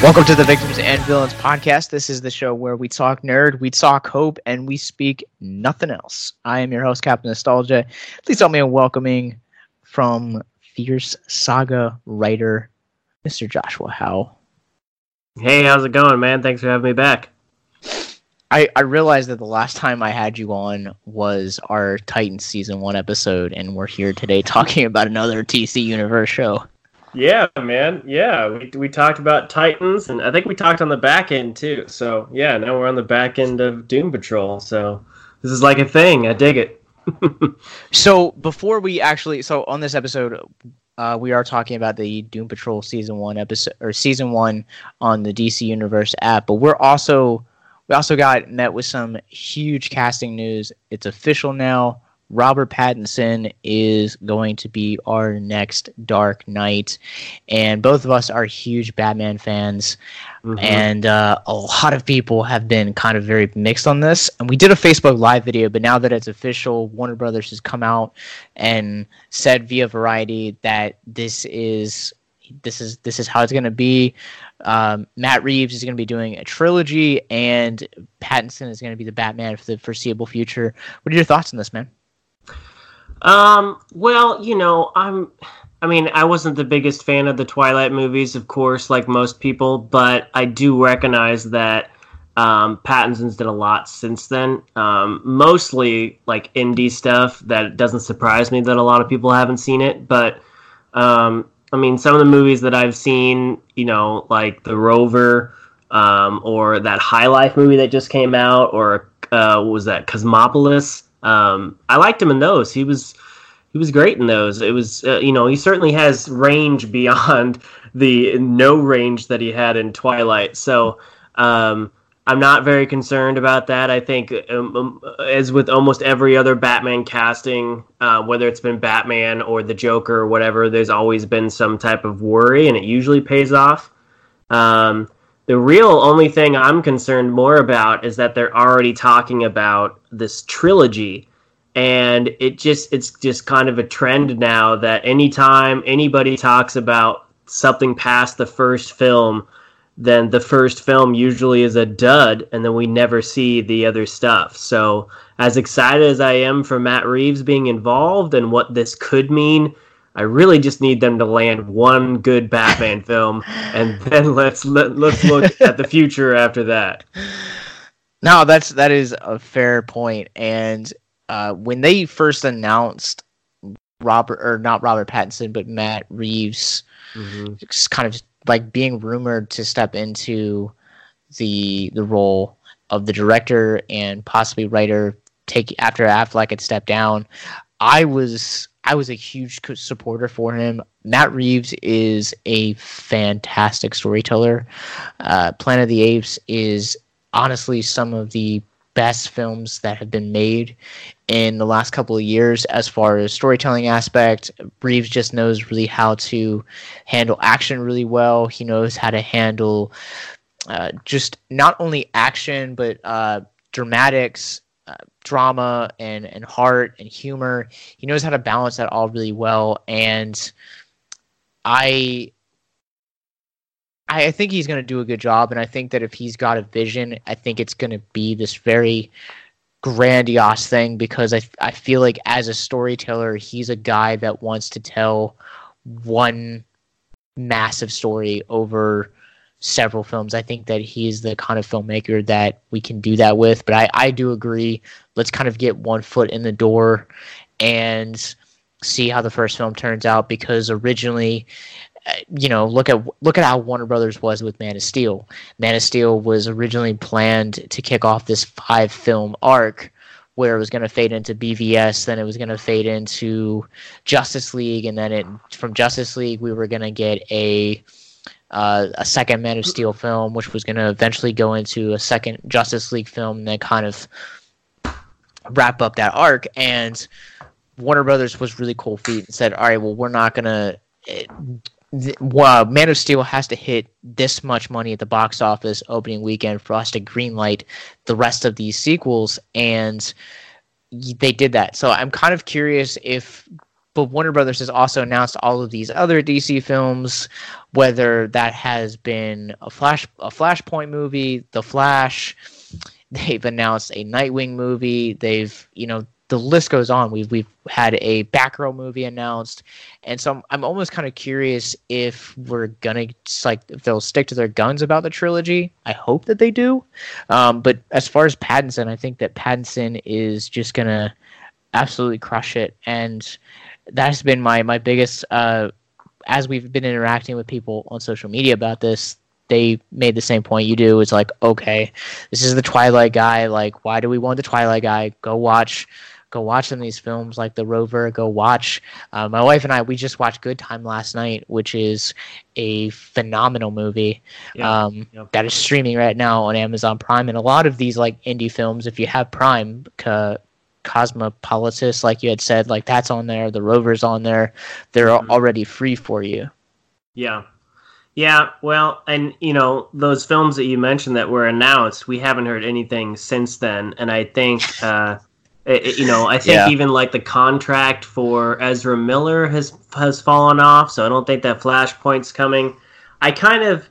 Welcome to the Victims and Villains podcast. This is the show where we talk nerd, we talk hope, and we speak nothing else. I am your host, Captain Nostalgia. Please help me in welcoming from Fierce Saga writer, Mr. Joshua Howe. Hey, how's it going, man? Thanks for having me back. I realized that the last time I had you on was our Titans Season 1 episode, and we're here today talking about another TC Universe show. Yeah, man. Yeah, we talked about Titans, and I think we talked on the back end, too. So, yeah, now we're on the back end of Doom Patrol, so this is like a thing. I dig it. So, before we actually... So, on this episode... we are talking about the Doom Patrol Season 1 episode, or Season 1 on the DC Universe app, but we also got met with some huge casting news. It's official now. Robert Pattinson is going to be our next Dark Knight, and both of us are huge Batman fans. Mm-hmm. And a lot of people have been kind of very mixed on this. And we did a Facebook Live video, but now that it's official, Warner Brothers has come out and said via Variety that this is how it's going to be. Matt Reeves is going to be doing a trilogy, and Pattinson is going to be the Batman for the foreseeable future. What are your thoughts on this, man? Well, you know, I wasn't the biggest fan of the Twilight movies, of course, like most people, but I do recognize that Pattinson's did a lot since then. Mostly like indie stuff that doesn't surprise me that a lot of people haven't seen it, but some of the movies that I've seen, you know, like The Rover, or that High Life movie that just came out, or what was that, Cosmopolis? I liked him in those. He was great in those. It was, he certainly has range beyond the no range that he had in Twilight. So, I'm not very concerned about that. I think, as with almost every other Batman casting, whether it's been Batman or the Joker or whatever, there's always been some type of worry, and it usually pays off. The real only thing I'm concerned more about is that they're already talking about this trilogy, and it's just kind of a trend now that anytime anybody talks about something past the first film, then the first film usually is a dud, and then we never see the other stuff. So as excited as I am for Matt Reeves being involved and what this could mean, I really just need them to land one good Batman film, and then let's look at the future after that. No, that is a fair point. And when they first announced not Robert Pattinson, but Matt Reeves, it's kind of like being rumored to step into the role of the director and possibly writer after Affleck had stepped down, I was a huge supporter for him. Matt Reeves is a fantastic storyteller. Planet of the Apes is honestly some of the best films that have been made in the last couple of years as far as storytelling aspect. Reeves just knows really how to handle action really well. He knows how to handle just not only action, but dramatics, drama and heart and humor. He knows how to balance that all really well, and I think he's going to do a good job, and I think that if he's got a vision, I think it's going to be this very grandiose thing, because I feel like as a storyteller, he's a guy that wants to tell one massive story over several films. I think that he's the kind of filmmaker that we can do that with, but I do agree. Let's kind of get one foot in the door and see how the first film turns out, because originally, look at how Warner Brothers was with Man of Steel. Man of Steel was originally planned to kick off this 5-film arc where it was going to fade into BVS, then it was going to fade into Justice League, and then from Justice League we were going to get a second Man of Steel film, which was going to eventually go into a second Justice League film, and then kind of wrap up that arc. And Warner Brothers was really cold feet and said, all right, well, we're not going to... Man of Steel has to hit this much money at the box office opening weekend for us to greenlight the rest of these sequels, and they did that. So I'm kind of curious if But Warner Brothers has also announced all of these other DC films, whether that has been a Flashpoint movie, The Flash. They've announced a Nightwing movie. They've, the list goes on. We've had a Batgirl movie announced, and so I'm almost kind of curious if we're gonna if they'll stick to their guns about the trilogy. I hope that they do. But as far as Pattinson, I think that Pattinson is just gonna absolutely crush it, and that's been my biggest. As we've been interacting with people on social media about this, they made the same point you do. It's like, okay, this is the Twilight guy. Like, why do we want the Twilight guy? Go watch some of these films like The Rover. Go watch. My wife and I, we just watched Good Time last night, which is a phenomenal movie that is streaming right now on Amazon Prime. And a lot of these like indie films, if you have Prime, Cosmopolitus, like you had said, like that's on there. The Rover's on there. They're already free for you. Yeah. Yeah, well, and those films that you mentioned that were announced, we haven't heard anything since then, and I think, even like the contract for Ezra Miller has fallen off, so I don't think that Flashpoint's coming. I kind of,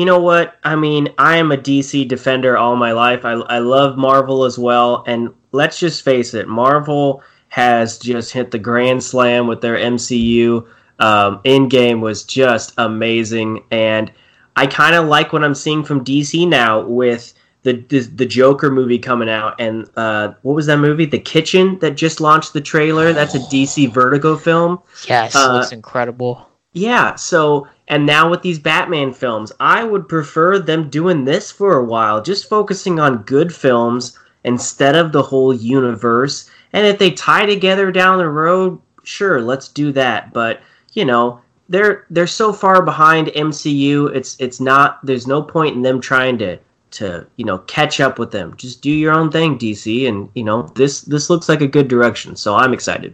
I mean, I am a DC defender all my life. I love Marvel as well, and let's just face it, Marvel has just hit the grand slam with their MCU. Endgame was just amazing, and I kind of like what I'm seeing from DC now with the Joker movie coming out, and what was that movie? The Kitchen that just launched the trailer. That's a DC Vertigo film. Yes, it looks incredible. Yeah, so, and now with these Batman films, I would prefer them doing this for a while, just focusing on good films instead of the whole universe. And if they tie together down the road, sure, let's do that, but they're so far behind MCU. It's not. There's no point in them trying to catch up with them. Just do your own thing, DC, and this looks like a good direction. So I'm excited.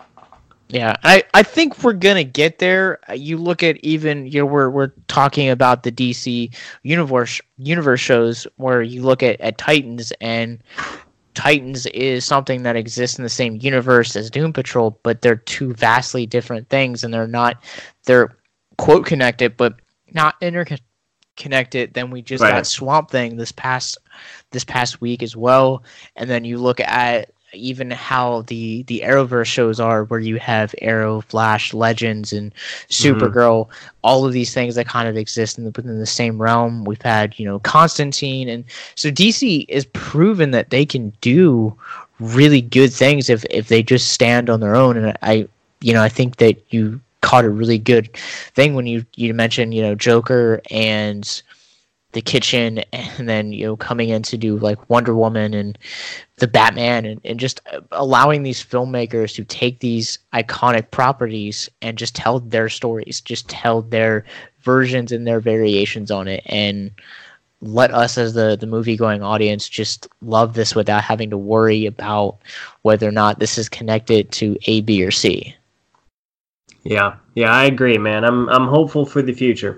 Yeah, I think we're gonna get there. You look at even we're talking about the DC universe shows where you look at Titans, and Titans is something that exists in the same universe as Doom Patrol, but they're two vastly different things, and they're quote connected, but not interconnected. Then we just got Swamp Thing this past week as well, and then you look at even how the Arrowverse shows are, where you have Arrow, Flash, Legends, and Supergirl, all of these things that kind of exist within the same realm. We've had, Constantine, and so DC is proven that they can do really good things if they just stand on their own. And I think that you caught a really good thing when you mentioned, Joker and The Kitchen, and then coming in to do like Wonder Woman and the Batman, and just allowing these filmmakers to take these iconic properties and just tell their stories, just tell their versions and their variations on it, and let us as the movie going audience just love this without having to worry about whether or not this is connected to A, B, or C. Yeah, I agree, man. I'm hopeful for the future.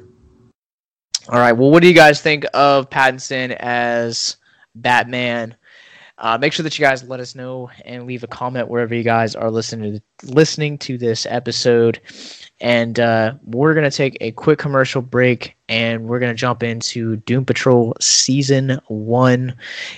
All right. Well, what do you guys think of Pattinson as Batman? Make sure that you guys let us know and leave a comment wherever you guys are listening to this episode. And we're going to take a quick commercial break, and we're going to jump into Doom Patrol Season 1.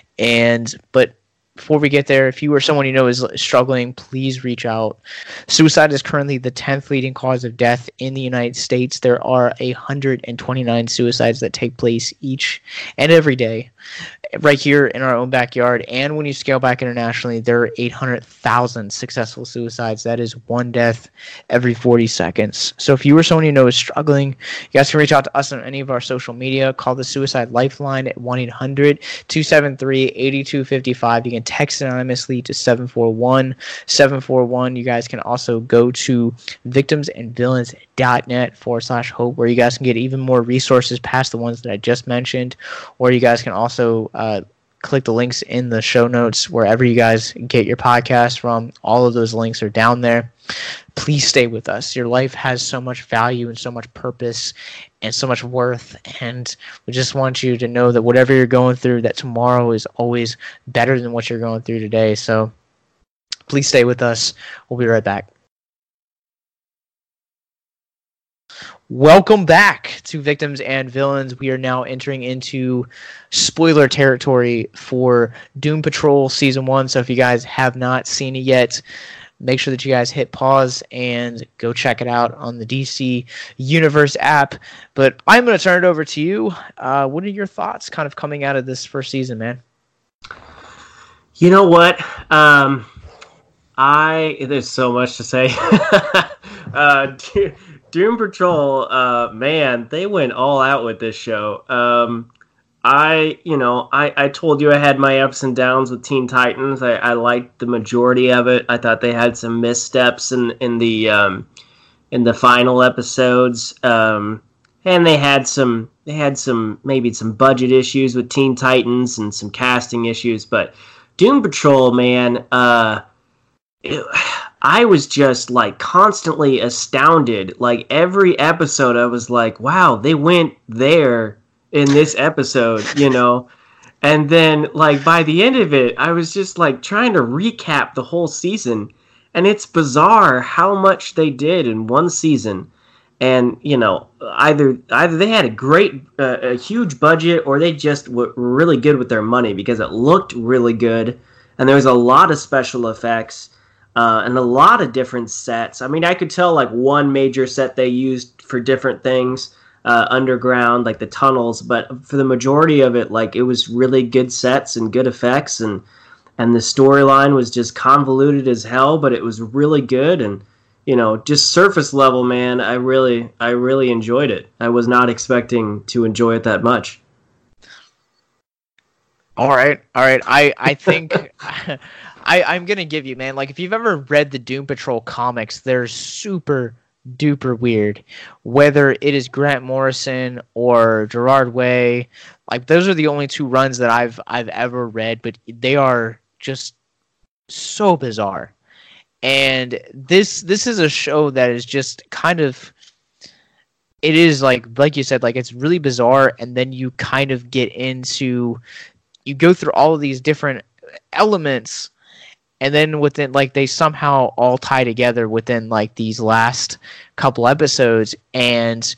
But before we get there, if you or someone is struggling, please reach out. Suicide is currently the 10th leading cause of death in the United States. There are 129 suicides that take place each and every day right here in our own backyard. And when you scale back internationally, there are 800,000 successful suicides. That is one death every 40 seconds. So if you or someone is struggling, you guys can reach out to us on any of our social media. Call the Suicide Lifeline at 1-800-273-8255. You can text anonymously to 741-741. You guys can also go to victimsandvillains.net/hope, where you guys can get even more resources past the ones that I just mentioned. Or you guys can also click the links in the show notes wherever you guys get your podcast from. All of those links are down there. Please stay with us. Your life has so much value and so much purpose and so much worth, and we just want you to know that whatever you're going through, that tomorrow is always better than what you're going through today. So please stay with us. We'll be right back. Welcome back to Victims and Villains. We are now entering into spoiler territory for Doom Patrol Season 1. So if you guys have not seen it yet, make sure that you guys hit pause and go check it out on the DC Universe app. But I'm going to turn it over to you. What are your thoughts kind of coming out of this first season, man? You know what? There's so much to say. Doom Patrol, man, they went all out with this show. I told you I had my ups and downs with Teen Titans. I liked the majority of it. I thought they had some missteps in the final episodes, and they had some maybe some budget issues with Teen Titans and some casting issues. But Doom Patrol, man, I was just like constantly astounded. Like every episode, I was like, wow, they went there in this episode, you know? And then like by the end of it, I was just like trying to recap the whole season. And it's bizarre how much they did in one season. And, you know, either they had a huge budget, or they just were really good with their money because it looked really good. And there was a lot of special effects. And a lot of different sets. I mean, I could tell like one major set they used for different things underground, like the tunnels. But for the majority of it, like it was really good sets and good effects, and the storyline was just convoluted as hell, but it was really good. And you know, just surface level, man, I really enjoyed it. I was not expecting to enjoy it that much. All right. I think I'm going to give you, man, like if you've ever read the Doom Patrol comics, they're super duper weird. Whether it is Grant Morrison or Gerard Way, like those are the only two runs that I've ever read, but they are just so bizarre. And this is a show that is just kind of, it is like you said, like it's really bizarre, and then you kind of get into, you go through all of these different elements, and then within, like, they somehow all tie together within like these last couple episodes, and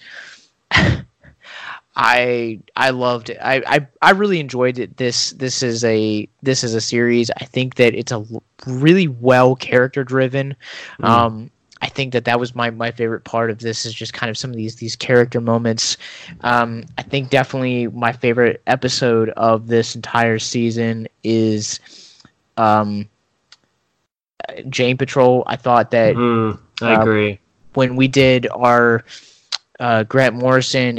I loved it. I really enjoyed it. This is a series. I think that it's a really well character driven. I think that was my favorite part of this, is just kind of some of these character moments. I think definitely my favorite episode of this entire season is Jane Patrol. I thought that I agree. When we did our Grant Morrison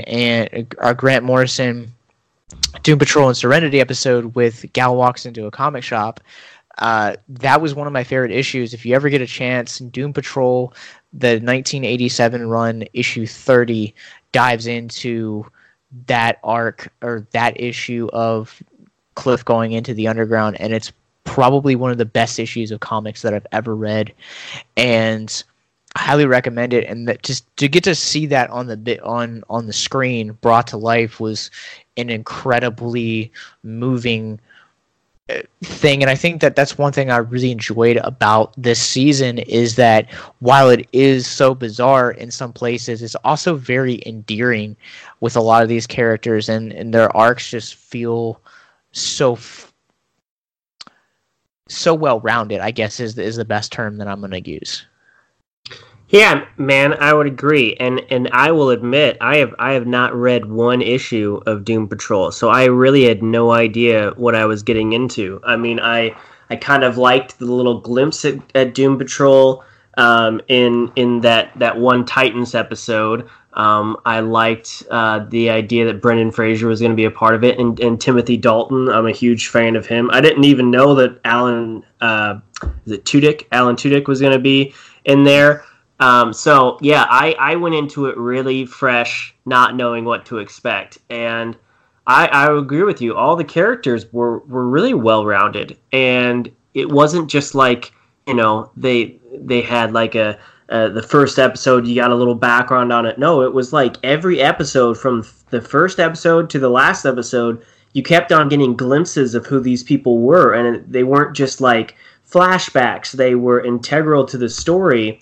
Doom Patrol and Serenity episode with Gal Walks Into a Comic Shop, that was one of my favorite issues. If you ever get a chance, Doom Patrol, the 1987 run, issue 30, dives into that arc, or that issue of Cliff going into the underground, and it's probably one of the best issues of comics that I've ever read, and I highly recommend it. And that, just to get to see that on the screen brought to life, was an incredibly moving thing. And I think that that's one thing I really enjoyed about this season, is that while it is so bizarre in some places, it's also very endearing with a lot of these characters, and their arcs just feel so well rounded, I guess is the best term that I'm going to use. Yeah, man, I would agree, and I will admit I have not read one issue of Doom Patrol, so I really had no idea what I was getting into. I mean, I kind of liked the little glimpse at Doom Patrol in that one Titans episode. I liked the idea that Brendan Fraser was going to be a part of it, and Timothy Dalton. I'm a huge fan of him. I didn't even know that Alan Tudyk was going to be in there. So yeah, I went into it really fresh, not knowing what to expect, and I agree with you. All the characters were really well rounded, and it wasn't just like, you know, they had like the first episode, you got a little background on it. No, it was like every episode, from the first episode to the last episode, you kept on getting glimpses of who these people were, and they weren't just like flashbacks. They were integral to the story.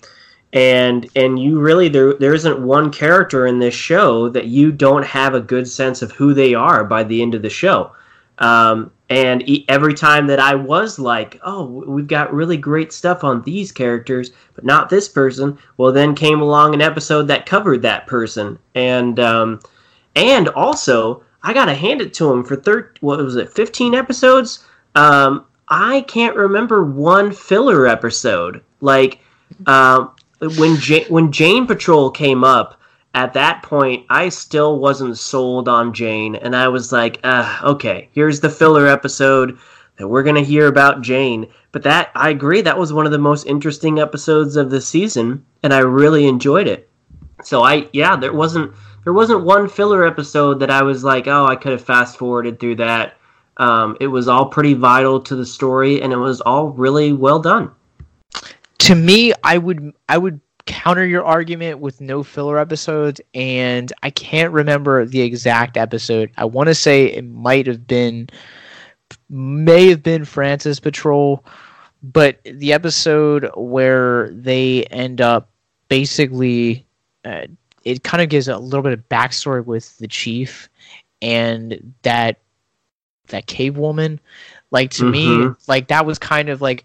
and you really there isn't one character in this show that you don't have a good sense of who they are by the end of the show. And every time that I was like, oh, we've got really great stuff on these characters, but not this person, well, then came along an episode that covered that person. And also, I got to hand it to him for 15 episodes? I can't remember one filler episode. Like, when Jane Patrol came up, at that point, I still wasn't sold on Jane, and I was like, okay, here's the filler episode that we're going to hear about Jane. But I agree, that was one of the most interesting episodes of the season, and I really enjoyed it. So there wasn't one filler episode that I was like, oh, I could have fast-forwarded through that. It was all pretty vital to the story, and it was all really well done. To me, I would counter your argument with no filler episodes, and I can't remember the exact episode. I want to say it may have been Francis Patrol, but the episode where they end up basically, it kind of gives a little bit of backstory with the chief and that cave woman. Like, to me, like, that was kind of like,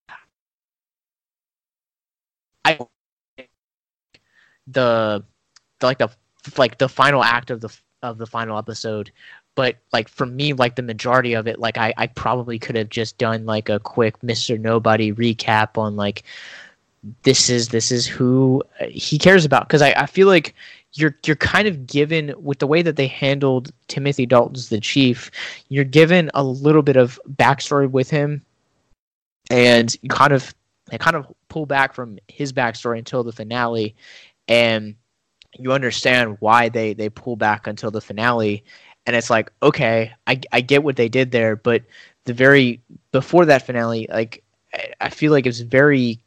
the final act of the final episode. But like, for me, like, the majority of it, like, I probably could have just done like a quick Mr. Nobody recap on like, this is who he cares about, because I feel like you're kind of given, with the way that they handled Timothy Dalton's the chief, you're given a little bit of backstory with him, and you kind of pull back from his backstory until the finale, and you understand why they pull back until the finale. And it's like, okay, I get what they did there, but before that finale, like, I feel like it's very,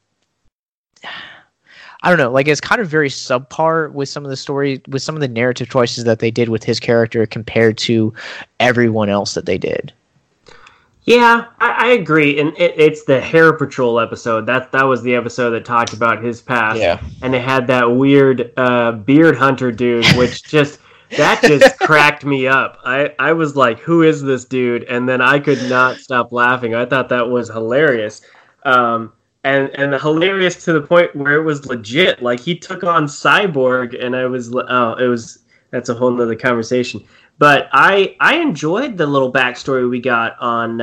I don't know, like, it's kind of very subpar with some of the story, with some of the narrative choices that they did with his character compared to everyone else that they did. Yeah, I agree, and it's the Hair Patrol episode. That was the episode that talked about his past, yeah. And it had that weird beard hunter dude, which just cracked me up. I was like, who is this dude? And then I could not stop laughing. I thought that was hilarious, and hilarious to the point where it was legit. Like, he took on Cyborg, and that's a whole nother conversation. But I enjoyed the little backstory we got on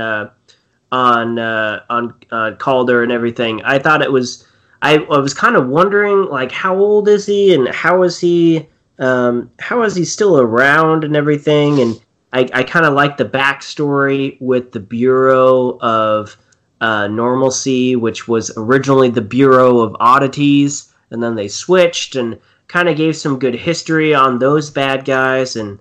Calder and everything. I thought it was. I was kind of wondering, like, how old is he, and how is he still around and everything. And I kind of like the backstory with the Bureau of Normalcy, which was originally the Bureau of Oddities, and then they switched, and kind of gave some good history on those bad guys. And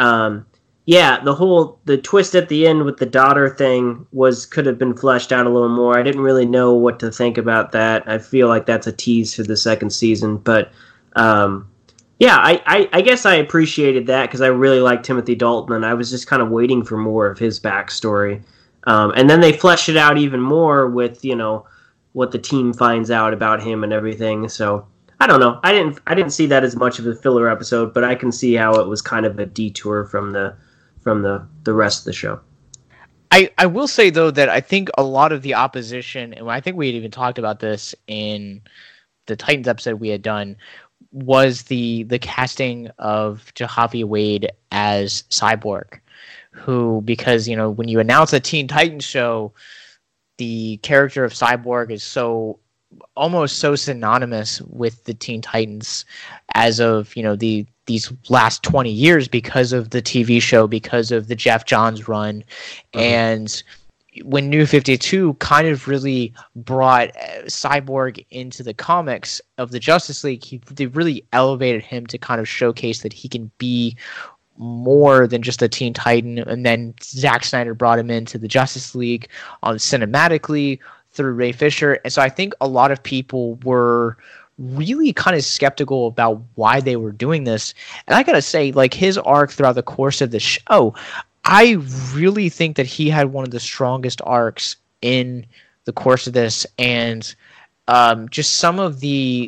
the twist at the end with the daughter thing could have been fleshed out a little more. I didn't really know what to think about that. I feel like that's a tease for the second season, but I guess I appreciated that because I really like Timothy Dalton, and I was just kind of waiting for more of his backstory. And then they fleshed it out even more with, what the team finds out about him and everything. So I don't know. I didn't see that as much of a filler episode, but I can see how it was kind of a detour from the rest of the show. I will say, though, that I think a lot of the opposition, and I think we had even talked about this in the Titans episode we had done, was the casting of Jahavi Wade as Cyborg, who, because, when you announce a Teen Titans show, the character of Cyborg is almost so synonymous with the Teen Titans as of, these last 20 years because of the TV show, because of the Jeff Johns run. Mm-hmm. And when New 52 kind of really brought Cyborg into the comics of the Justice League, they really elevated him to kind of showcase that he can be more than just a Teen Titan. And then Zack Snyder brought him into the Justice League cinematically through Ray Fisher. And so I think a lot of people were really kind of skeptical about why they were doing this. And I gotta say, like, his arc throughout the course of the show, I really think that he had one of the strongest arcs in the course of this. And just some of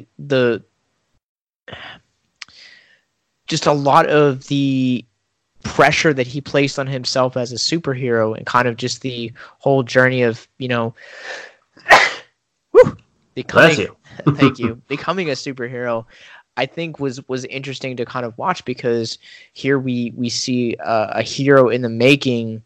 just a lot of the pressure that he placed on himself as a superhero, and kind of just the whole journey of, becoming thank you, becoming a superhero, I think was interesting to kind of watch, because here we see a hero in the making,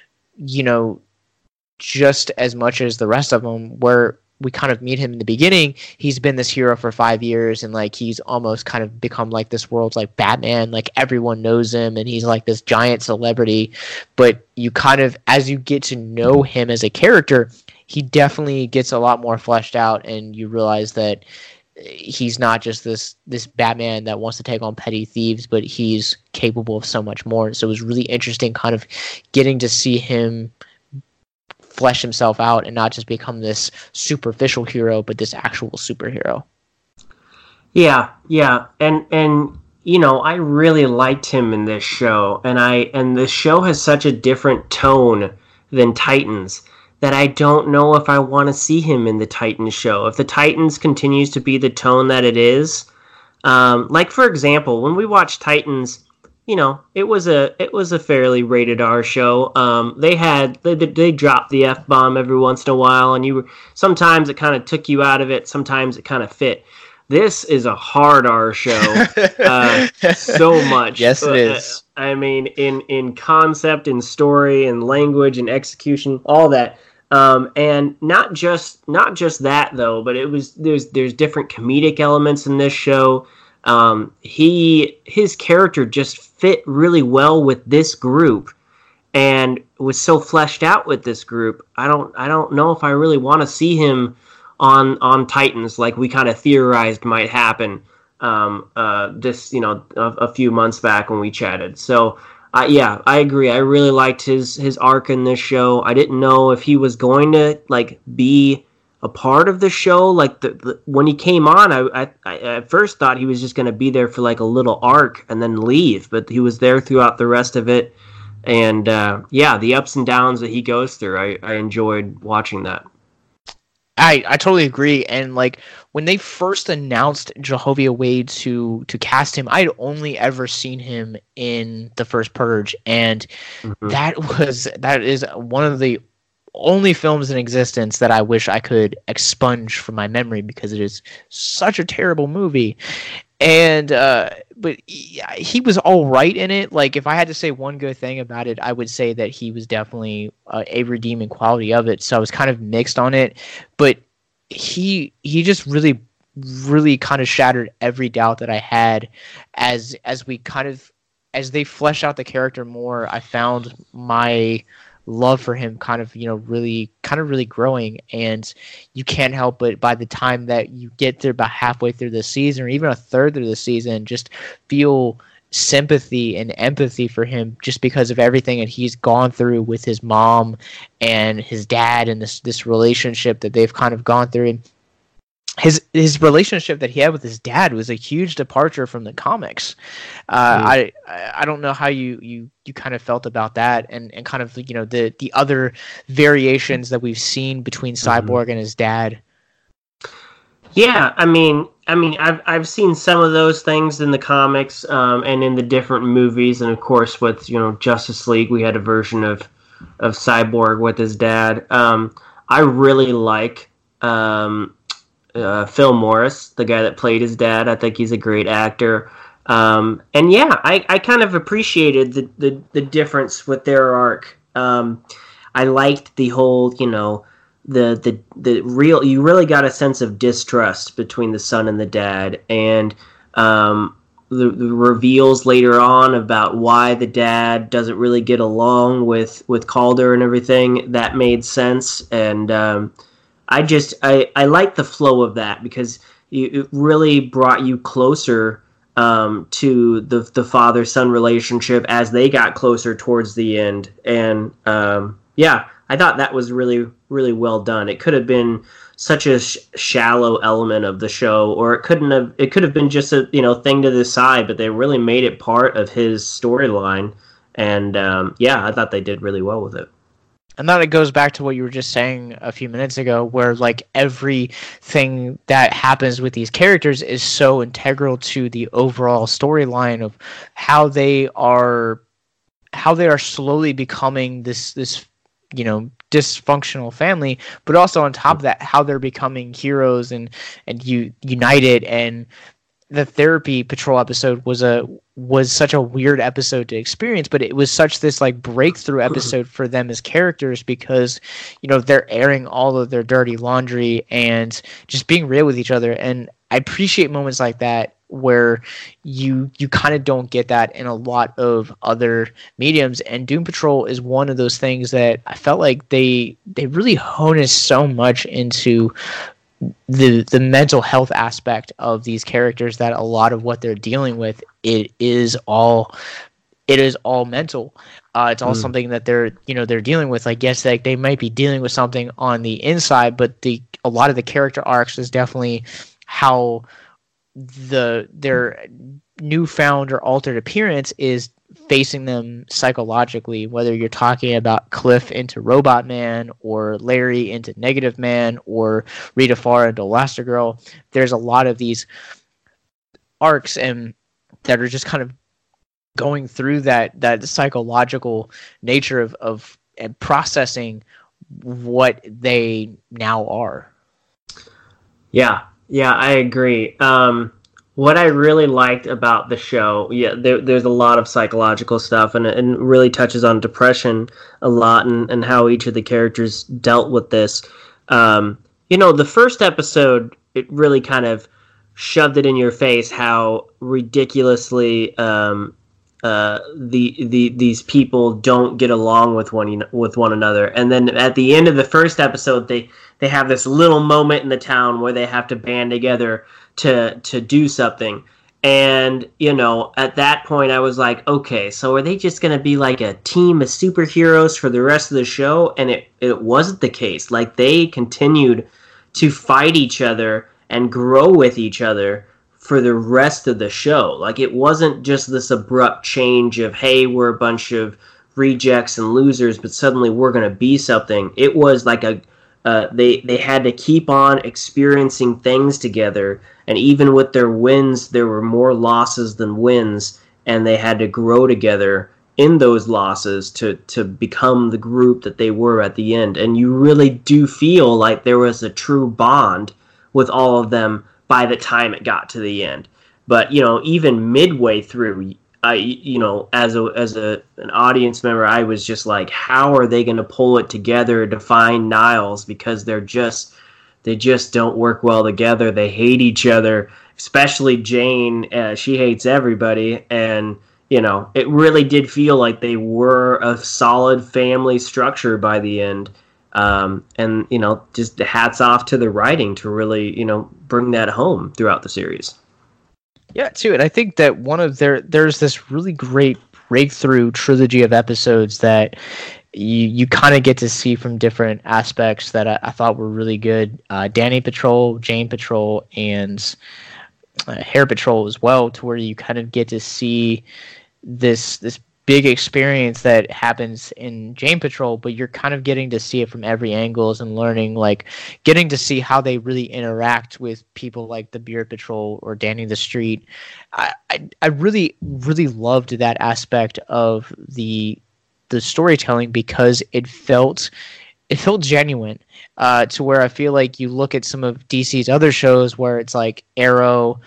just as much as the rest of them, where we kind of meet him in the beginning. He's been this hero for 5 years, and like he's almost kind of become like this world's like Batman. Like everyone knows him, and he's like this giant celebrity. But you kind of, as you get to know him as a character, he definitely gets a lot more fleshed out, and you realize that he's not just this Batman that wants to take on petty thieves, but he's capable of so much more. So it was really interesting kind of getting to see him flesh himself out and not just become this superficial hero, but this actual superhero. Yeah. And I really liked him in this show, and the show has such a different tone than Titans that I don't know if I want to see him in the Titans show. If the Titans continues to be the tone that it is, like for example, when we watched Titans, it was a fairly rated R show. They dropped the F-bomb every once in a while, and sometimes it kind of took you out of it, sometimes it kind of fit. This is a hard R show, so much. Yes, it is. I mean, in concept, in story, in language, and execution, all that. And not just that though, but there's different comedic elements in this show. His character just fit really well with this group, and was so fleshed out with this group. I don't know if I really want to see him on Titans, like we kind of theorized might happen a few months back when we chatted. So I agree. I really liked his arc in this show. I didn't know if he was going to like be a part of the show. Like when he came on, I at first thought he was just going to be there for like a little arc and then leave, but he was there throughout the rest of it. And the ups and downs that he goes through, I enjoyed watching that. I totally agree. And like when they first announced Jehovah Wade to cast him, I'd only ever seen him in the first Purge, and that is one of the only films in existence that I wish I could expunge from my memory, because it is such a terrible movie. And but he was all right in it. Like if I had to say one good thing about it, I would say that he was definitely a redeeming quality of it. So I was kind of mixed on it, but he just really kind of shattered every doubt that I had as they flesh out the character more. I found my love for him kind of really growing, and you can't help but by the time that you get there about halfway through the season, or even a third through the season, just feel sympathy and empathy for him, just because of everything that he's gone through with his mom and his dad, and this relationship that they've kind of gone through. And his relationship that he had with his dad was a huge departure from the comics. I don't know how you kind of felt about that, and kind of the other variations that we've seen between Cyborg and his dad. Yeah, I mean, I've seen some of those things in the comics, and in the different movies, and of course with Justice League, we had a version of Cyborg with his dad. I really like Phil Morris, the guy that played his dad. I think he's a great actor. And yeah, I kind of appreciated the difference with their arc. I liked the whole, the real, you really got a sense of distrust between the son and the dad, and the reveals later on about why the dad doesn't really get along with Calder and everything, that made sense. And I like the flow of that, because it really brought you closer to the father-son relationship as they got closer towards the end. And I thought that was really, really well done. It could have been such a shallow element of the show, or it could have been just a thing to the side, but they really made it part of his storyline. And I thought they did really well with it. And then it goes back to what you were just saying a few minutes ago, where like everything that happens with these characters is so integral to the overall storyline of how they are slowly becoming this dysfunctional family, but also on top of that, how they're becoming heroes and united. And the therapy patrol episode was such a weird episode to experience, but it was such this like breakthrough episode for them as characters, because they're airing all of their dirty laundry and just being real with each other. And I appreciate moments like that where you kind of don't get that in a lot of other mediums, and Doom Patrol is one of those things that I felt like they really hone us so much into the mental health aspect of these characters, that a lot of what they're dealing with, it is all mental. It's all something that they're dealing with. Like, yes, like they might be dealing with something on the inside, but a lot of the character arcs is definitely how their newfound or altered appearance is facing them psychologically, whether you're talking about Cliff into Robot Man, or Larry into Negative Man, or Rita Farr into Elastigirl. There's a lot of these arcs and that are just kind of going through that psychological nature of and processing what they now are. Yeah, I agree. What I really liked about the show, there's a lot of psychological stuff, and it really touches on depression a lot, and how each of the characters dealt with this. The first episode, it really kind of shoved it in your face how ridiculously these people don't get along with one another. And then at the end of the first episode, they have this little moment in the town where they have to band together to do something. And, at that point I was like, okay, so are they just going to be like a team of superheroes for the rest of the show? And it wasn't the case. Like, they continued to fight each other and grow with each other for the rest of the show. Like, it wasn't just this abrupt change of, hey, we're a bunch of rejects and losers, but suddenly we're going to be something. It was like they had to keep on experiencing things together, and even with their wins, there were more losses than wins, and they had to grow together in those losses to become the group that they were at the end. And you really do feel like there was a true bond with all of them by the time it got to the end. But even midway through, as an audience member, I was just like, how are they going to pull it together to find Niles? Because they just don't work well together. They hate each other, especially Jane. She hates everybody, and it really did feel like they were a solid family structure by the end. And just hats off to the writing to really bring that home throughout the series. Yeah, too, and I think that there's this really great breakthrough trilogy of episodes that you kind of get to see from different aspects that I thought were really good. Danny Patrol, Jane Patrol, and Hair Patrol as well, to where you kind of get to see this big experience that happens in Jane Patrol, but you're kind of getting to see it from every angles and learning, like getting to see how they really interact with people like the Beard Patrol or Danny the Street. I really, really loved that aspect of the storytelling, because it felt genuine, to where I feel like you look at some of DC's other shows where it's like Arrow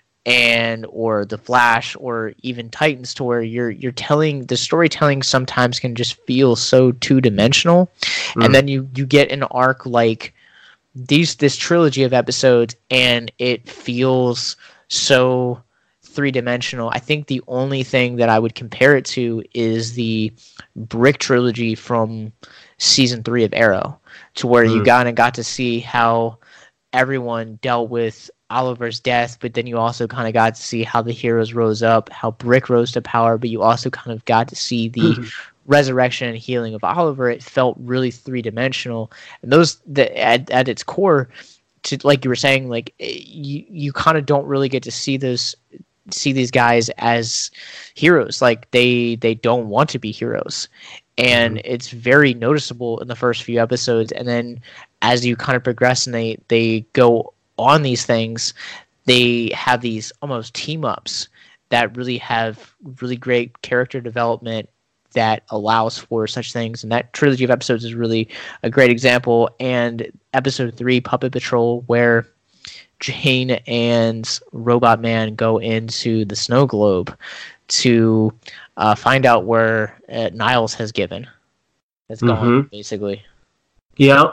or The Flash or even Titans, to where you're telling the storytelling sometimes can just feel so two-dimensional. And then you get an arc like this trilogy of episodes and it feels so three-dimensional. I think the only thing that I would compare it to is the Brick trilogy from season 3 of Arrow, to where you got to see how everyone dealt with Oliver's death, but then you also kind of got to see how the heroes rose up, how Brick rose to power, but you also kind of got to see the resurrection and healing of Oliver. It felt really three-dimensional, and at its core, to like you were saying, like you kind of don't really get to see these guys as heroes. Like they don't want to be heroes, and it's very noticeable in the first few episodes. And then as you kind of progress and they go on these things, they have these almost team ups that really have really great character development that allows for such things. And that trilogy of episodes is really a great example. And episode 3, Puppet Patrol, where Jane and Robot Man go into the snow globe to find out where Niles has gone, basically. Yeah.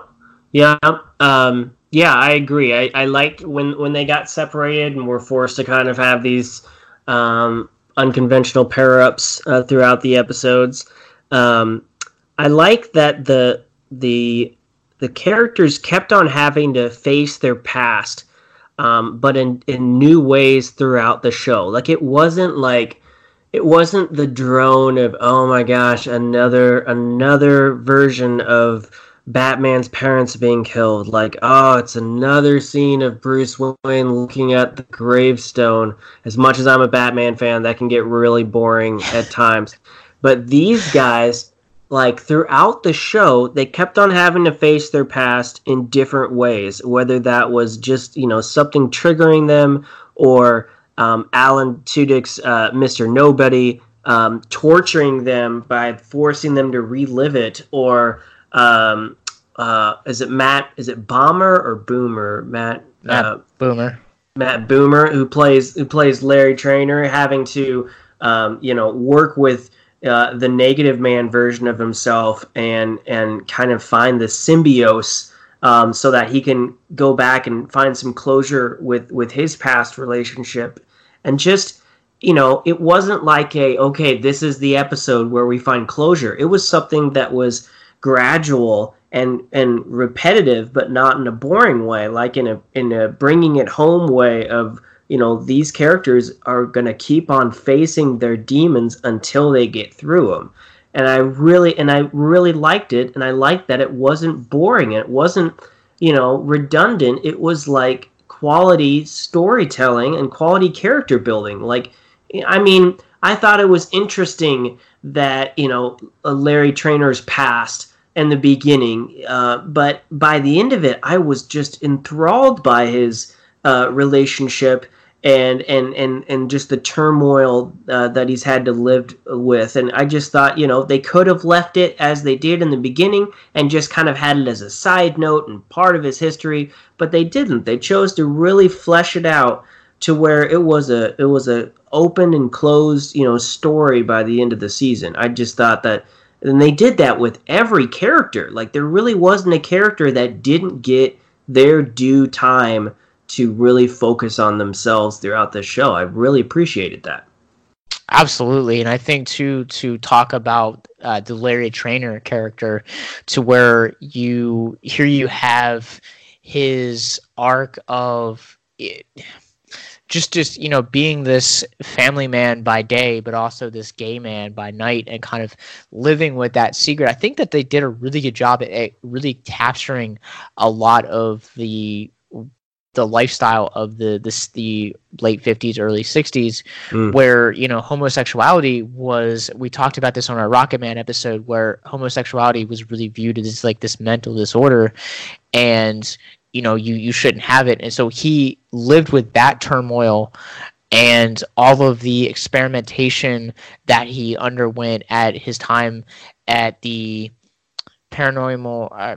I agree. I liked when they got separated and were forced to kind of have these unconventional pair-ups throughout the episodes. I like that the characters kept on having to face their past, but in new ways throughout the show. Like it wasn't the drone of, oh my gosh, another version of Batman's parents being killed. Like, oh, it's another scene of Bruce Wayne looking at the gravestone. As much as I'm a Batman fan, that can get really boring at times. But these guys, like, throughout the show, they kept on having to face their past in different ways, whether that was just, something triggering them, or Alan Tudyk's Mr. Nobody torturing them by forcing them to relive it, or is it Matt? Is it Bomber or Boomer? Matt Boomer. Matt Boomer, who plays Larry Trainor, having to work with the Negative Man version of himself and kind of find the symbiote, so that he can go back and find some closure with his past relationship. And just, it wasn't like this is the episode where we find closure. It was something that was gradual and repetitive, but not in a boring way, like in a bringing it home way of, these characters are going to keep on facing their demons until they get through them. And I really liked it, and I liked that it wasn't boring. It wasn't, redundant. It was like quality storytelling and quality character building. Like, I thought it was interesting that, Larry Trainor's past and the beginning, but by the end of it, I was just enthralled by his relationship and just the turmoil that he's had to live with. And I just thought, they could have left it as they did in the beginning and just kind of had it as a side note and part of his history, but they didn't. They chose to really flesh it out to where it was a open and closed, story by the end of the season. I just thought that, and they did that with every character. Like, there really wasn't a character that didn't get their due time to really focus on themselves throughout the show. I really appreciated that. Absolutely. And I think to talk about the Larry Trainor character, to where you have his arc of just being this family man by day, but also this gay man by night, and kind of living with that secret. I think that they did a really good job at really capturing a lot of the lifestyle of the late 50s, early 60s, where, homosexuality was, we talked about this on our Rocket Man episode, where homosexuality was really viewed as like this mental disorder, and you shouldn't have it. And so he lived with that turmoil and all of the experimentation that he underwent at his time at the paranormal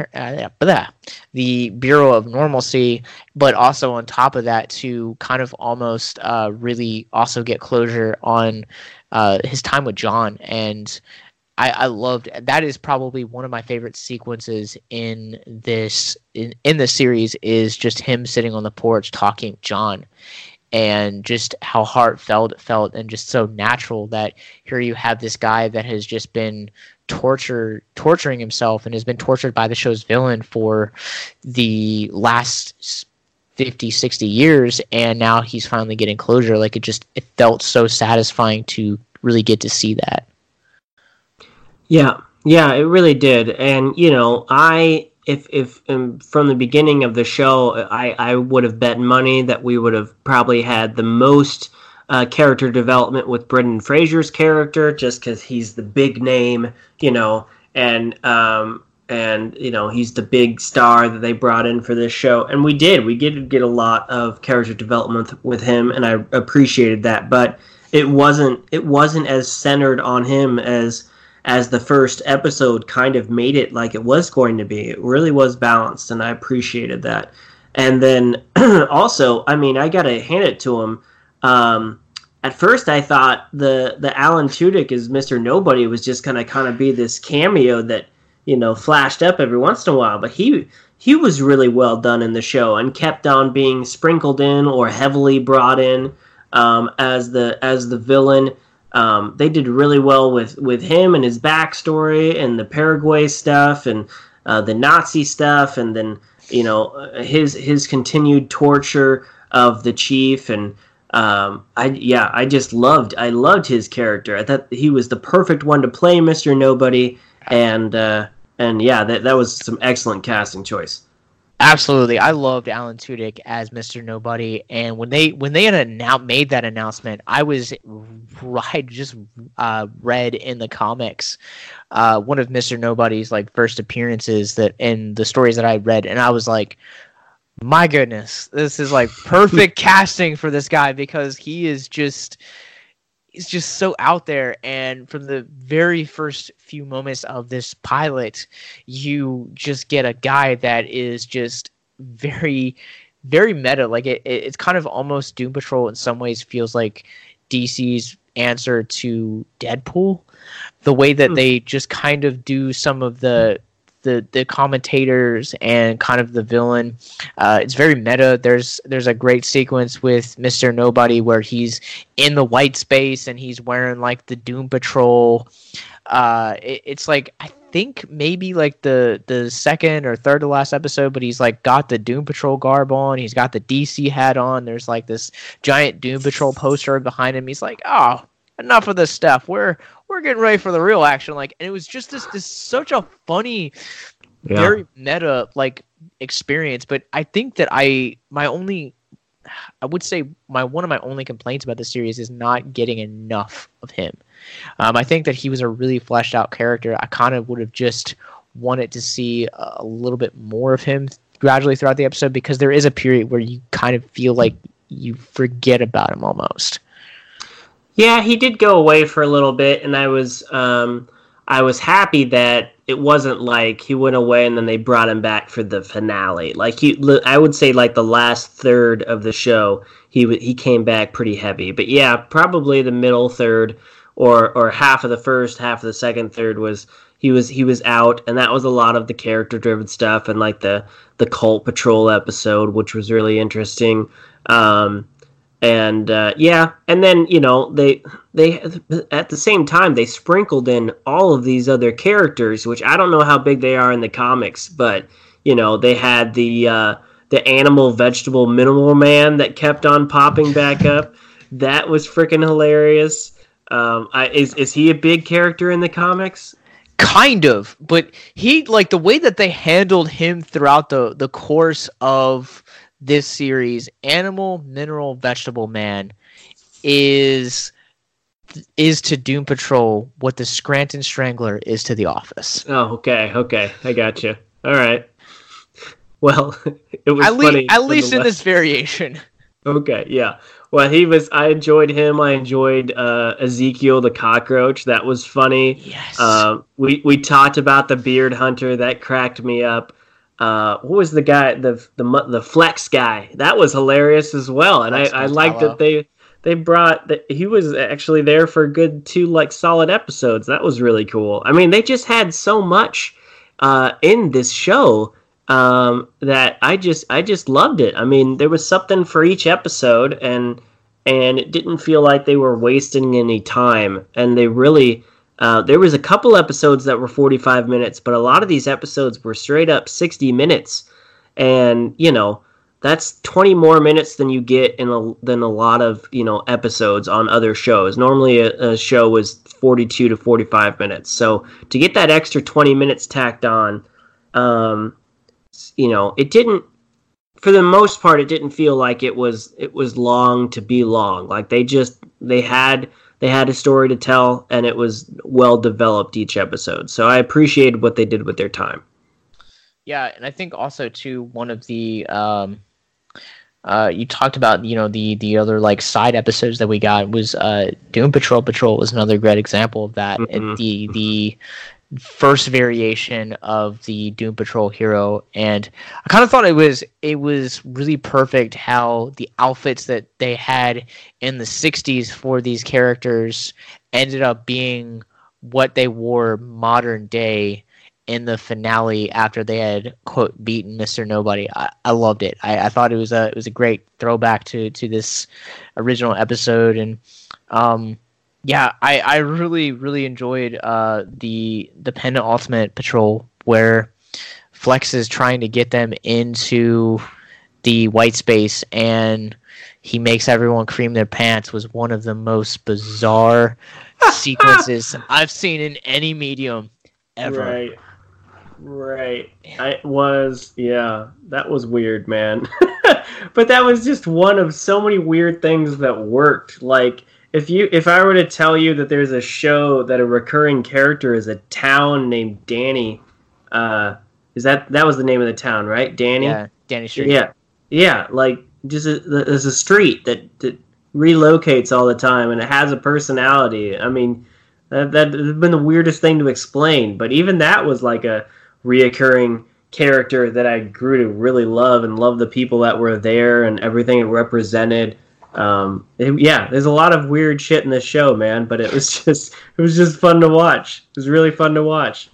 the Bureau of Normalcy, but also on top of that to kind of almost really also get closure on his time with John. And I loved that. Is probably one of my favorite sequences in this series, is just him sitting on the porch talking John, and just how heartfelt it felt, and just so natural that here you have this guy that has just been torturing himself and has been tortured by the show's villain for the last 50, 60 years, and now he's finally getting closure. Like, it felt so satisfying to really get to see that. Yeah, it really did. And, if from the beginning of the show, I would have bet money that we would have probably had the most character development with Brendan Fraser's character, just because he's the big name, and he's the big star that they brought in for this show. And we did get a lot of character development with him, and I appreciated that. But it wasn't as centered on him as the first episode kind of made it like it was going to be. It really was balanced, and I appreciated that. And then also, I mean, I gotta hand it to him. At first, I thought the Alan Tudyk as Mr. Nobody was just gonna kind of be this cameo that flashed up every once in a while, but he was really well done in the show and kept on being sprinkled in or heavily brought in as the villain. They did really well with him and his backstory and the Paraguay stuff and the Nazi stuff, and then his continued torture of the chief. And I loved his character. I thought he was the perfect one to play Mr. Nobody, and that was some excellent casting choice. Absolutely, I loved Alan Tudyk as Mr. Nobody, and when they had made that announcement, I just read in the comics one of Mr. Nobody's first appearances that in the stories that I read, and I was like, my goodness, this is perfect casting for this guy, because he's just so out there. And from the very first few moments of this pilot, you just get a guy that is just very, very meta. It's kind of almost Doom Patrol in some ways feels like DC's answer to Deadpool. The way that they just kind of do some of the commentators and kind of the villain. It's very meta. There's a great sequence with Mr. Nobody where he's in the white space and he's wearing the Doom Patrol. It's I think maybe the second or third to last episode, but he's got the Doom Patrol garb on. He's got the DC hat on. There's this giant Doom Patrol poster behind him. He's oh, enough of this stuff. We're getting ready for the real action. And it was just this such a funny, very meta experience. But I think that one of my only complaints about the series is not getting enough of him. I think that he was a really fleshed out character. I kind of would have just wanted to see a little bit more of him gradually throughout the episode, because there is a period where you kind of feel like you forget about him almost. Yeah, he did go away for a little bit, and I was happy that it wasn't he went away and then they brought him back for the finale. I would say the last third of the show, he came back pretty heavy. But yeah, probably the middle third or half of the first, half of the second third he was out, and that was a lot of the character driven stuff and the Cult Patrol episode, which was really interesting. And then they at the same time they sprinkled in all of these other characters, which I don't know how big they are in the comics, but they had the animal vegetable minimal man that kept on popping back up. That was freaking hilarious. Is he a big character in the comics? Kind of, but he the way that they handled him throughout the course of this series, Animal Mineral Vegetable Man is to Doom Patrol what the Scranton Strangler is to The Office. Oh, okay, I got you. All right. Well, it was funny. At least in this variation. Okay, yeah. Well, I enjoyed him. I enjoyed Ezekiel the cockroach. That was funny. Yes. We talked about the beard hunter. That cracked me up. What was the guy, the Flex guy? That was hilarious as well. And I liked that they brought that he was actually there for a good 2 solid episodes. That was really cool. I mean, they just had so much in this show that I just loved it. I mean, there was something for each episode, and it didn't feel like they were wasting any time. And they really. There was a couple episodes that were 45 minutes, but a lot of these episodes were straight up 60 minutes. And, that's 20 more minutes than you get than a lot of, episodes on other shows. Normally a show was 42 to 45 minutes. So to get that extra 20 minutes tacked on, it didn't for the most part, it didn't feel like it was long to be long. Like they had a story to tell, and it was well developed each episode. So I appreciated what they did with their time. Yeah, and I think also too, one of the you talked about, the other like side episodes that we got was Doom Patrol. Patrol was another great example of that. Mm-hmm. The first variation of the Doom Patrol hero, and I kind of thought it was really perfect how the outfits that they had in the 60s for these characters ended up being what they wore modern day in the finale after they had, quote, beaten Mr. Nobody. I loved it. I thought it was a great throwback to this original episode, and yeah, I really, really enjoyed the Pendant Ultimate Patrol, where Flex is trying to get them into the white space, and he makes everyone cream their pants. Was one of the most bizarre sequences I've seen in any medium ever. Right. That was weird, man. But that was just one of so many weird things that worked. Like, if I were to tell you that there's a show that a recurring character is a town named Danny, that was the name of the town, right? Danny? Yeah, Danny Street. Yeah, like, just there's a street that relocates all the time, and it has a personality. I mean, that has been the weirdest thing to explain, but even that was like a reoccurring character that I grew to really love, and love the people that were there and everything it represented. There's a lot of weird shit in this show, man, but it was just fun to watch. It was really fun to watch.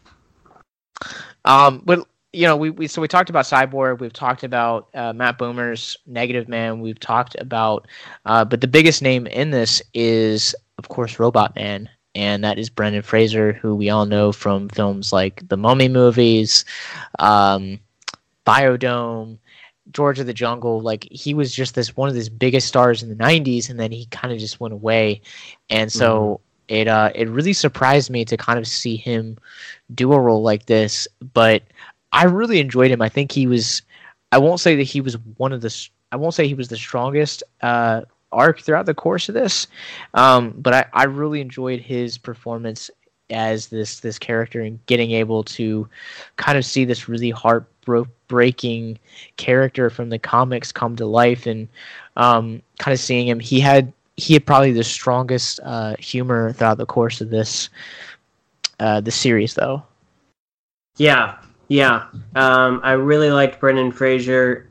But we talked about Cyborg, we've talked about Matt Boomer's Negative Man, we've talked about but the biggest name in this is, of course, Robot Man. And that is Brendan Fraser, who we all know from films like the Mummy movies, Biodome, George of the Jungle. Like, he was just one of the biggest stars in the 90s, and then he kind of just went away. And so it really surprised me to kind of see him do a role like this. But I really enjoyed him. I think he was – I won't say he was the strongest arc throughout the course of this, but I really enjoyed his performance as this character, and getting able to kind of see this really heartbreaking character from the comics come to life, and kind of seeing him. He had probably the strongest humor throughout the course of this series, though. Yeah. I really liked Brendan Fraser.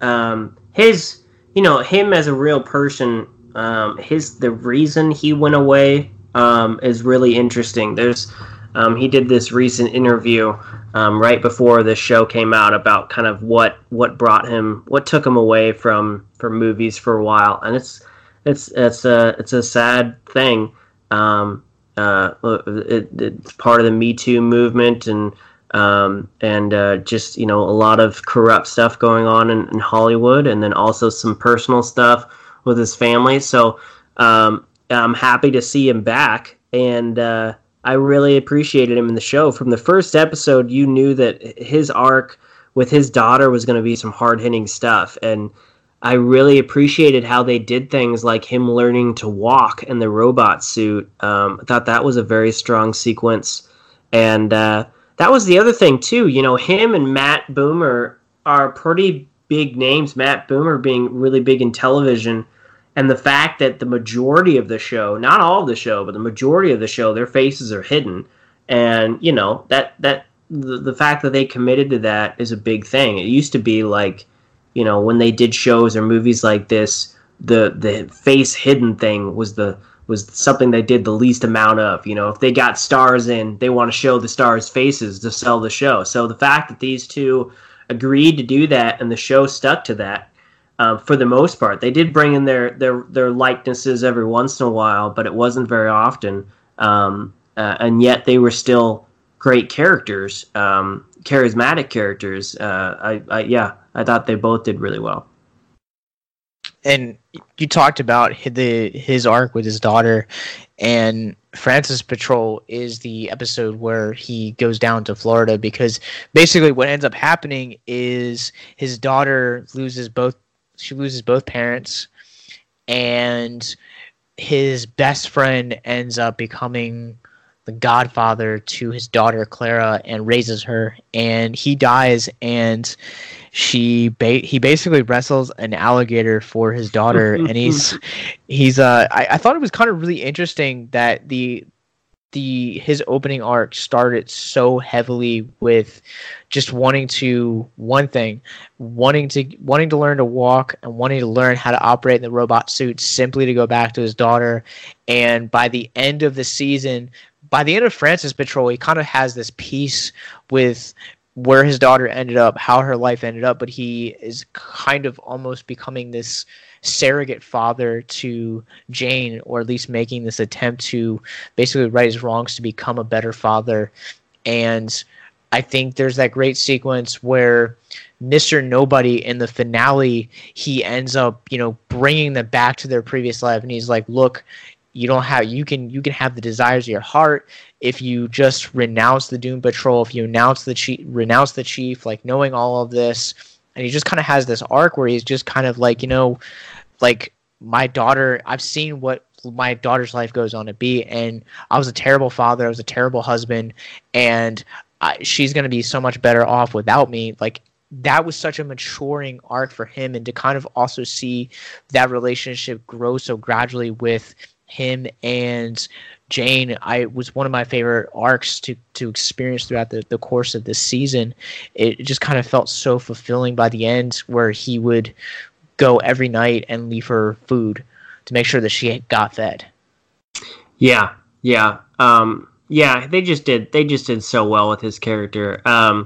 Him as a real person. The reason he went away is really interesting. He did this recent interview right before the show came out about kind of what took him away from movies for a while, and it's a sad thing. It's part of the Me Too movement, and just a lot of corrupt stuff going on in Hollywood, and then also some personal stuff with his family. So I'm happy to see him back, and I really appreciated him in the show. From the first episode, you knew that his arc with his daughter was going to be some hard-hitting stuff, and I really appreciated how they did things like him learning to walk in the robot suit. I thought that was a very strong sequence, and that was the other thing too. Him and Matt Boomer are pretty big names, Matt Boomer being really big in television, and the fact that the majority of the show, not all of the show, but the majority of the show, their faces are hidden. And, the fact that they committed to that is a big thing. It used to be like, when they did shows or movies like this, the face hidden thing was something they did the least amount of. If they got stars in, they want to show the stars' faces to sell the show. So the fact that these two agreed to do that, and the show stuck to that, for the most part. They did bring in their likenesses every once in a while, but it wasn't very often. And yet they were still great characters, charismatic characters. I thought they both did really well. And you talked about his arc with his daughter, and Francis Patrol is the episode where he goes down to Florida, because basically what ends up happening is his daughter loses both parents, and his best friend ends up becoming the godfather to his daughter Clara and raises her, and he dies, and he basically wrestles an alligator for his daughter. And I thought it was kind of really interesting that his opening arc started so heavily with just wanting to learn to walk and wanting to learn how to operate in the robot suit simply to go back to his daughter. And by the end of the season, by the end of Francis Patrol, he kind of has this peace with where his daughter ended up, how her life ended up, but he is kind of almost becoming this surrogate father to Jane, or at least making this attempt to basically right his wrongs to become a better father. And I think there's that great sequence where Mr. Nobody in the finale, he ends up, bringing them back to their previous life, and he's like, look, you can have the desires of your heart if you just renounce the Doom Patrol, if you renounce the chief, like knowing all of this. And he just kind of has this arc where he's just kind of like, like my daughter, I've seen what my daughter's life goes on to be, and I was a terrible father, I was a terrible husband, and she's going to be so much better off without me. Like, that was such a maturing arc for him, and to kind of also see that relationship grow so gradually with him and Jane, was one of my favorite arcs to experience throughout the course of this season. It just kind of felt so fulfilling by the end, where he would go every night and leave her food to make sure that she got fed. Yeah. They just did so well with his character.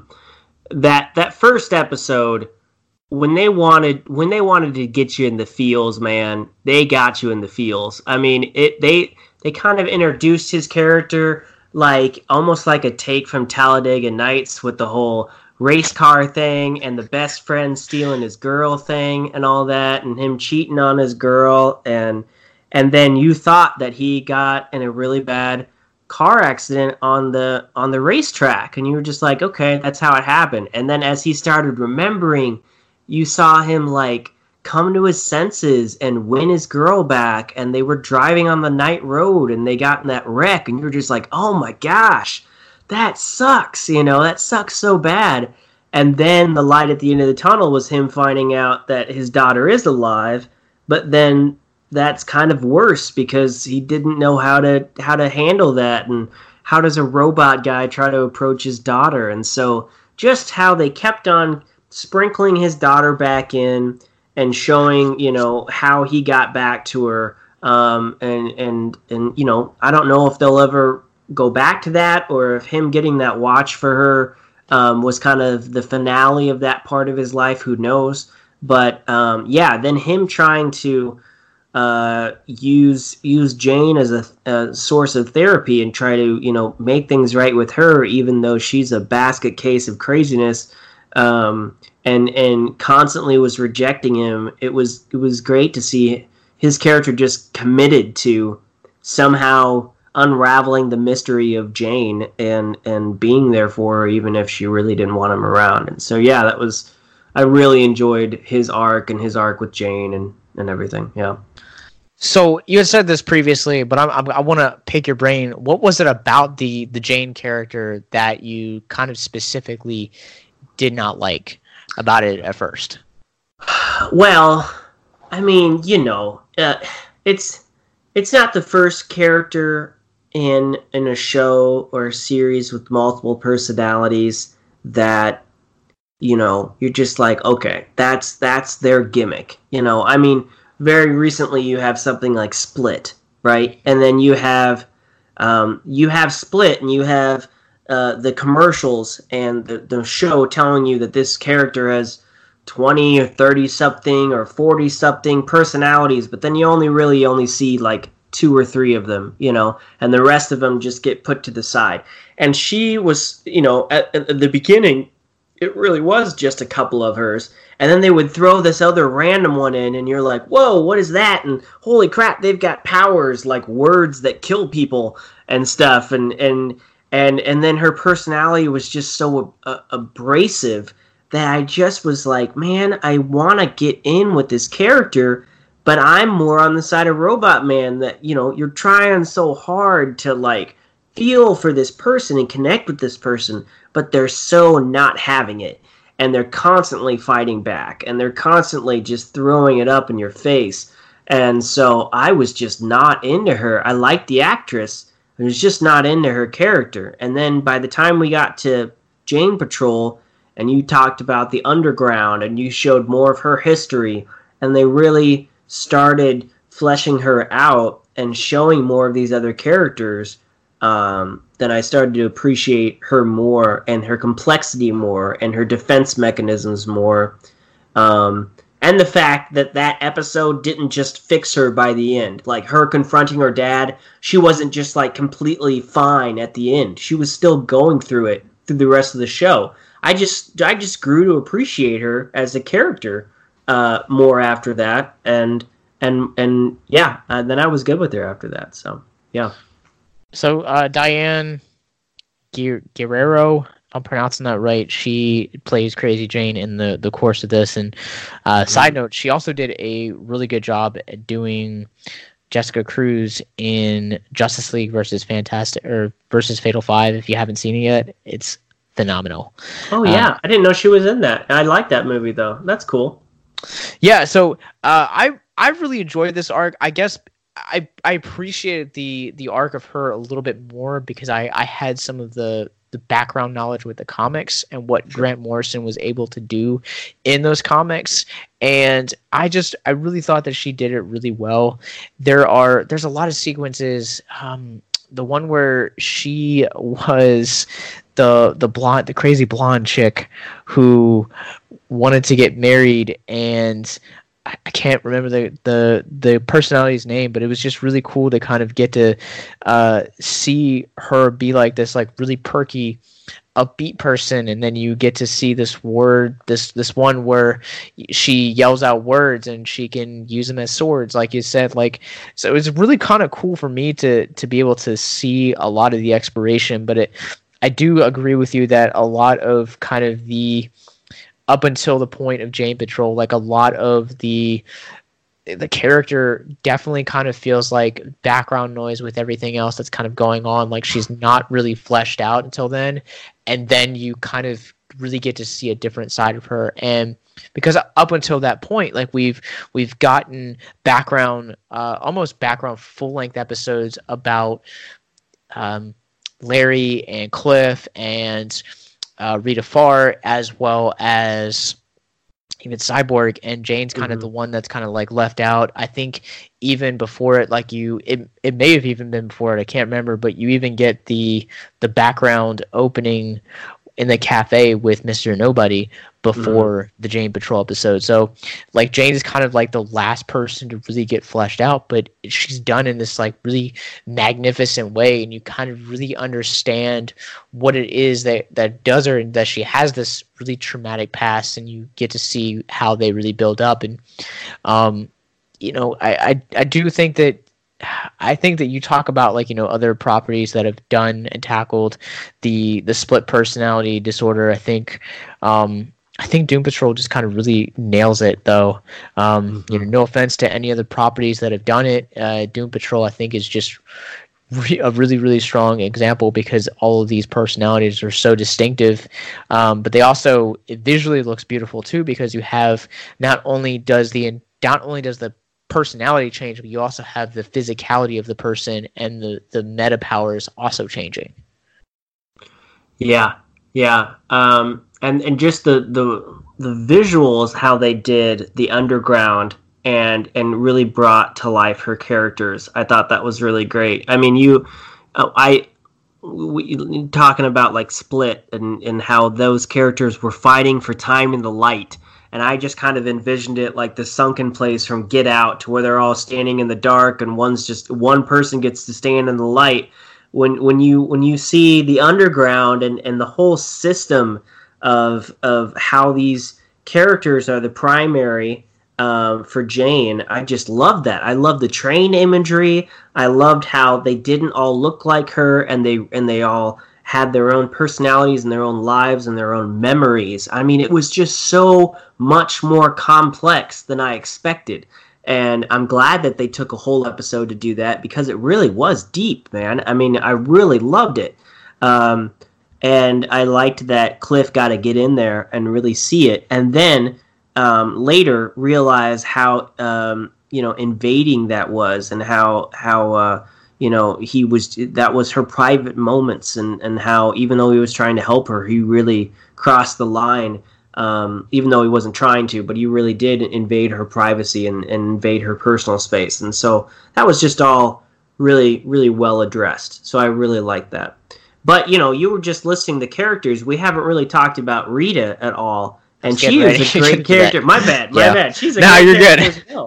That first episode, when they wanted to get you in the feels, man, they got you in the feels. I mean, they kind of introduced his character like almost like a take from Talladega Nights, with the whole race car thing and the best friend stealing his girl thing and all that, and him cheating on his girl, and then you thought that he got in a really bad car accident on the racetrack, and you were just like, okay, that's how it happened. And then as he started remembering, you saw him like come to his senses and win his girl back, and they were driving on the night road and they got in that wreck, and you were just like, oh my gosh, that sucks, that sucks so bad. And then the light at the end of the tunnel was him finding out that his daughter is alive, but then that's kind of worse because he didn't know how to handle that, and how does a robot guy try to approach his daughter. And so just how they kept on sprinkling his daughter back in and showing, how he got back to her. And I don't know if they'll ever go back to that, or if him getting that watch for her was kind of the finale of that part of his life. Who knows? But then him trying to use Jane as a source of therapy and try to make things right with her, even though she's a basket case of craziness, and constantly was rejecting him. It was great to see his character just committed to somehow unraveling the mystery of Jane and being there for her, even if she really didn't want him around. And so I really enjoyed his arc and his arc with Jane and everything. Yeah. So you had said this previously, but I want to pick your brain. What was it about the Jane character that you kind of specifically did not like about it at first? Well, I mean, it's not the first character in a show or a series with multiple personalities that you're just like, okay, that's their gimmick. I mean, very recently you have something like Split, right? And then you have Split, and you have the commercials and the show telling you that this character has 20 or 30 something or 40 something personalities, but then you only see like 2 or 3 of them, and the rest of them just get put to the side. And she was, at the beginning, it really was just a couple of hers. and then they would throw this other random one in, and you're like, whoa, what is that? And holy crap, they've got powers like words that kill people and stuff, and then her personality was just so abrasive that I just was like, man, I want to get in with this character, but I'm more on the side of Robot Man, that, you know, you're trying so hard to like feel for this person and connect with this person, but they're so not having it. And they're constantly fighting back, and they're constantly just throwing it up in your face. And so I was just not into her. I liked the actress. I was just not into her character. And then by the time we got to Jane Patrol, and you talked about the underground, and you showed more of her history, and they really started fleshing her out and showing more of these other characters, then I started to appreciate her more, and her complexity more, and her defense mechanisms more. And the fact that that episode didn't just fix her by the end. Like, her confronting her dad, she wasn't just, like, completely fine at the end. She was still going through it through the rest of the show. I just grew to appreciate her as a character more after that. And yeah, then I was good with her after that. So, yeah. So, Diane Guerrero, I'm pronouncing that right. She plays Crazy Jane in the course of this. And side note, she also did a really good job at doing Jessica Cruz in Justice League versus Fatal Five. If you haven't seen it yet, it's phenomenal. Oh yeah, I didn't know she was in that. I like that movie though. That's cool. Yeah, so I really enjoyed this arc. I guess I appreciated the arc of her a little bit more because I had some of the background knowledge with the comics and what Grant Morrison was able to do in those comics. And I really thought that she did it really well. There's a lot of sequences. The one where she was the crazy blonde chick who wanted to get married, and I can't remember the personality's name, but it was just really cool to kind of get to see her be like this, like really perky, upbeat person, and then you get to see this one where she yells out words and she can use them as swords, like you said. Like, so it was really kind of cool for me to be able to see a lot of the exploration. But I do agree with you that a lot of kind of the up until the point of Jane Patrol, like a lot of the character definitely kind of feels like background noise with everything else that's kind of going on. Like, she's not really fleshed out until then, and then you kind of really get to see a different side of her. And because up until that point, like we've gotten background, almost background full-length episodes about Larry and Cliff and Rita Farr, as well as even Cyborg, and Jane's kind of the one that's kind of like left out. I think even before it, like it may have even been before it, I can't remember, but you even get the background opening in the cafe with Mr. Nobody before the Jane Patrol episode. So like Jane is kind of like the last person to really get fleshed out, but she's done in this like really magnificent way, and you kind of really understand what it is that does her, and that she has this really traumatic past, and you get to see how they really build up. And I do think that you talk about, like, other properties that have done and tackled the split personality disorder. I think Doom Patrol just kind of really nails it, though. No offense to any other properties that have done it. Doom Patrol, I think, is just a really, really strong example because all of these personalities are so distinctive. But they also, it visually looks beautiful too, because you have not only does the personality change, but you also have the physicality of the person and the meta powers also changing. Yeah. And just the visuals, how they did the underground and really brought to life her characters. I thought that was really great. I mean, talking about like Split and how those characters were fighting for time in the light. And I just kind of envisioned it like the sunken place from Get Out, to where they're all standing in the dark and one person gets to stand in the light. When you see the underground and the whole system of how these characters are the primary for Jane, I just loved that. I loved the train imagery. I loved how they didn't all look like her, and they all had their own personalities and their own lives and their own memories. I mean, it was just so much more complex than I expected. And I'm glad that they took a whole episode to do that, because it really was deep, man. I mean, I really loved it. And I liked that Cliff got to get in there and really see it. And then later realize how invading that was, and how that was her private moments, and how even though he was trying to help her, he really crossed the line, even though he wasn't trying to, but he really did invade her privacy and invade her personal space. And so that was just all really, really well addressed. So I really liked that. But, you were just listing the characters. We haven't really talked about Rita at all. And she is a great character. My bad. She's a great character as well.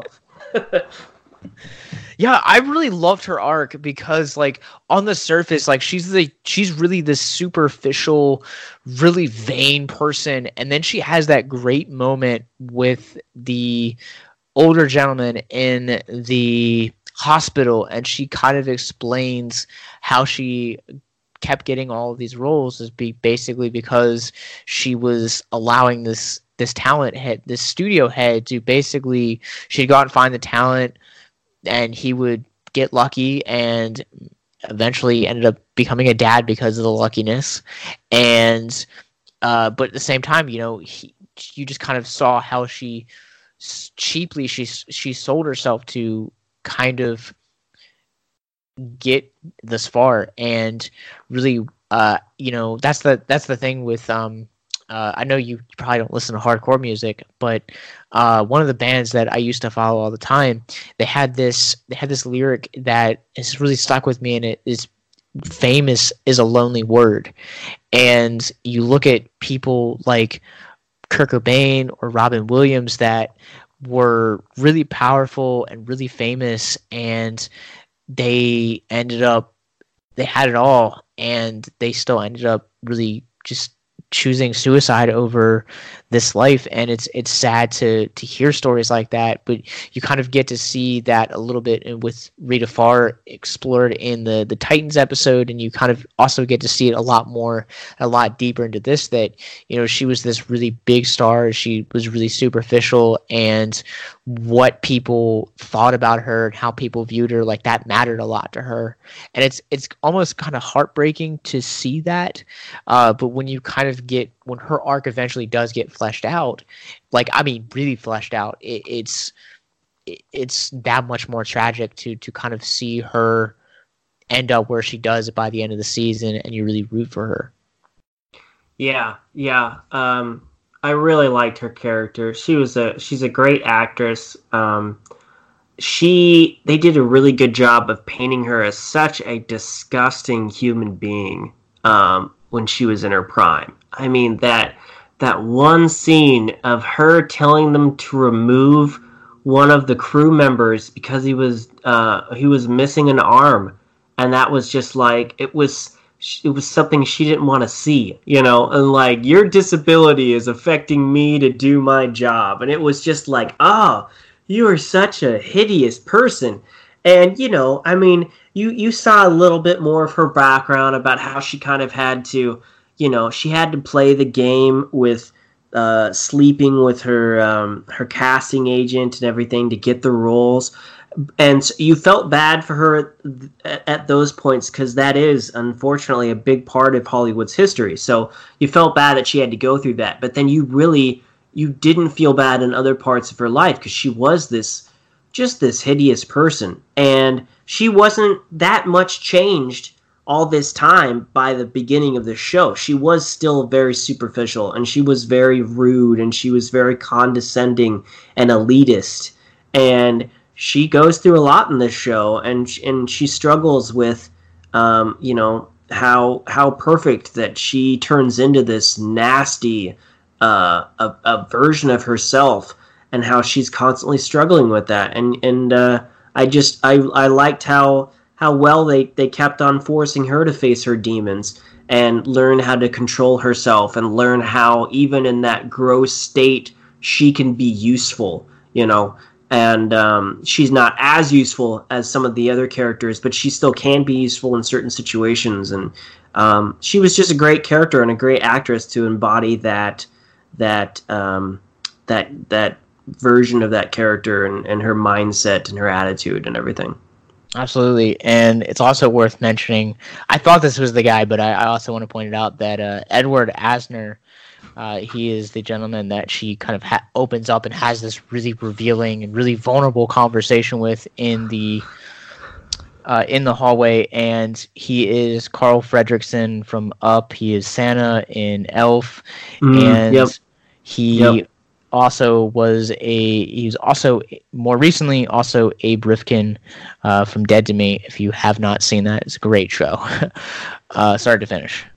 Yeah, I really loved her arc, because, like, on the surface, like, she's really this superficial, really vain person, and then she has that great moment with the older gentleman in the hospital, and she kind of explains how she kept getting all of these roles is basically because she was allowing this talent head, this studio head, to basically, she'd go out and find the talent, and he would get lucky, and eventually ended up becoming a dad because of the luckiness. And but at the same time, you just kind of saw how she cheaply she sold herself to kind of get this far. And really, that's the thing with I know you probably don't listen to hardcore music, but one of the bands that I used to follow all the time, they had this lyric that has really stuck with me, and it is, famous is a lonely word. And you look at people like Kurt Cobain or Robin Williams that were really powerful and really famous, and they had it all, and they still ended up really just choosing suicide over this life. And it's sad to hear stories like that, but you kind of get to see that a little bit with Rita Farr explored in the Titans episode, and you kind of also get to see it a lot deeper into this, that she was this really big star, she was really superficial, and what people thought about her and how people viewed her, like, that mattered a lot to her. And it's almost kind of heartbreaking to see that, but when you kind of when her arc eventually does get fleshed out, really fleshed out, it's that much more tragic to kind of see her end up where she does by the end of the season, and you really root for her. Yeah. I really liked her character. She's a great actress. They did a really good job of painting her as such a disgusting human being when she was in her prime. I mean, that one scene of her telling them to remove one of the crew members because he was missing an arm, and that was just like, it was something she didn't want to see, and like, your disability is affecting me to do my job. And it was just like, oh, you are such a hideous person. And, I mean, you saw a little bit more of her background about how she kind of had to, she had to play the game with sleeping with her casting agent and everything to get the roles. And you felt bad for her at those points, because that is, unfortunately, a big part of Hollywood's history. So you felt bad that she had to go through that. But then you didn't feel bad in other parts of her life, because she was this hideous person. And she wasn't that much changed all this time by the beginning of the show. She was still very superficial, and she was very rude, and she was very condescending and elitist. And she goes through a lot in this show, and she struggles with, how perfect that she turns into this nasty a version of herself, and how she's constantly struggling with that. And I liked how well they kept on forcing her to face her demons and learn how to control herself, and learn how, even in that gross state she can be useful, and she's not as useful as some of the other characters, but she still can be useful in certain situations. And she was just a great character and a great actress to embody that version of that character and her mindset and her attitude and everything. Absolutely. And it's also worth mentioning, I thought this was the guy, but I also want to point it out that Edward Asner, he is the gentleman that she kind of opens up and has this really revealing and really vulnerable conversation with in the hallway. And he is Carl Fredricksen from Up. He is Santa in Elf, and he also was more recently also Abe Rifkin from Dead to Me. If you have not seen that, it's a great show. Start to finish.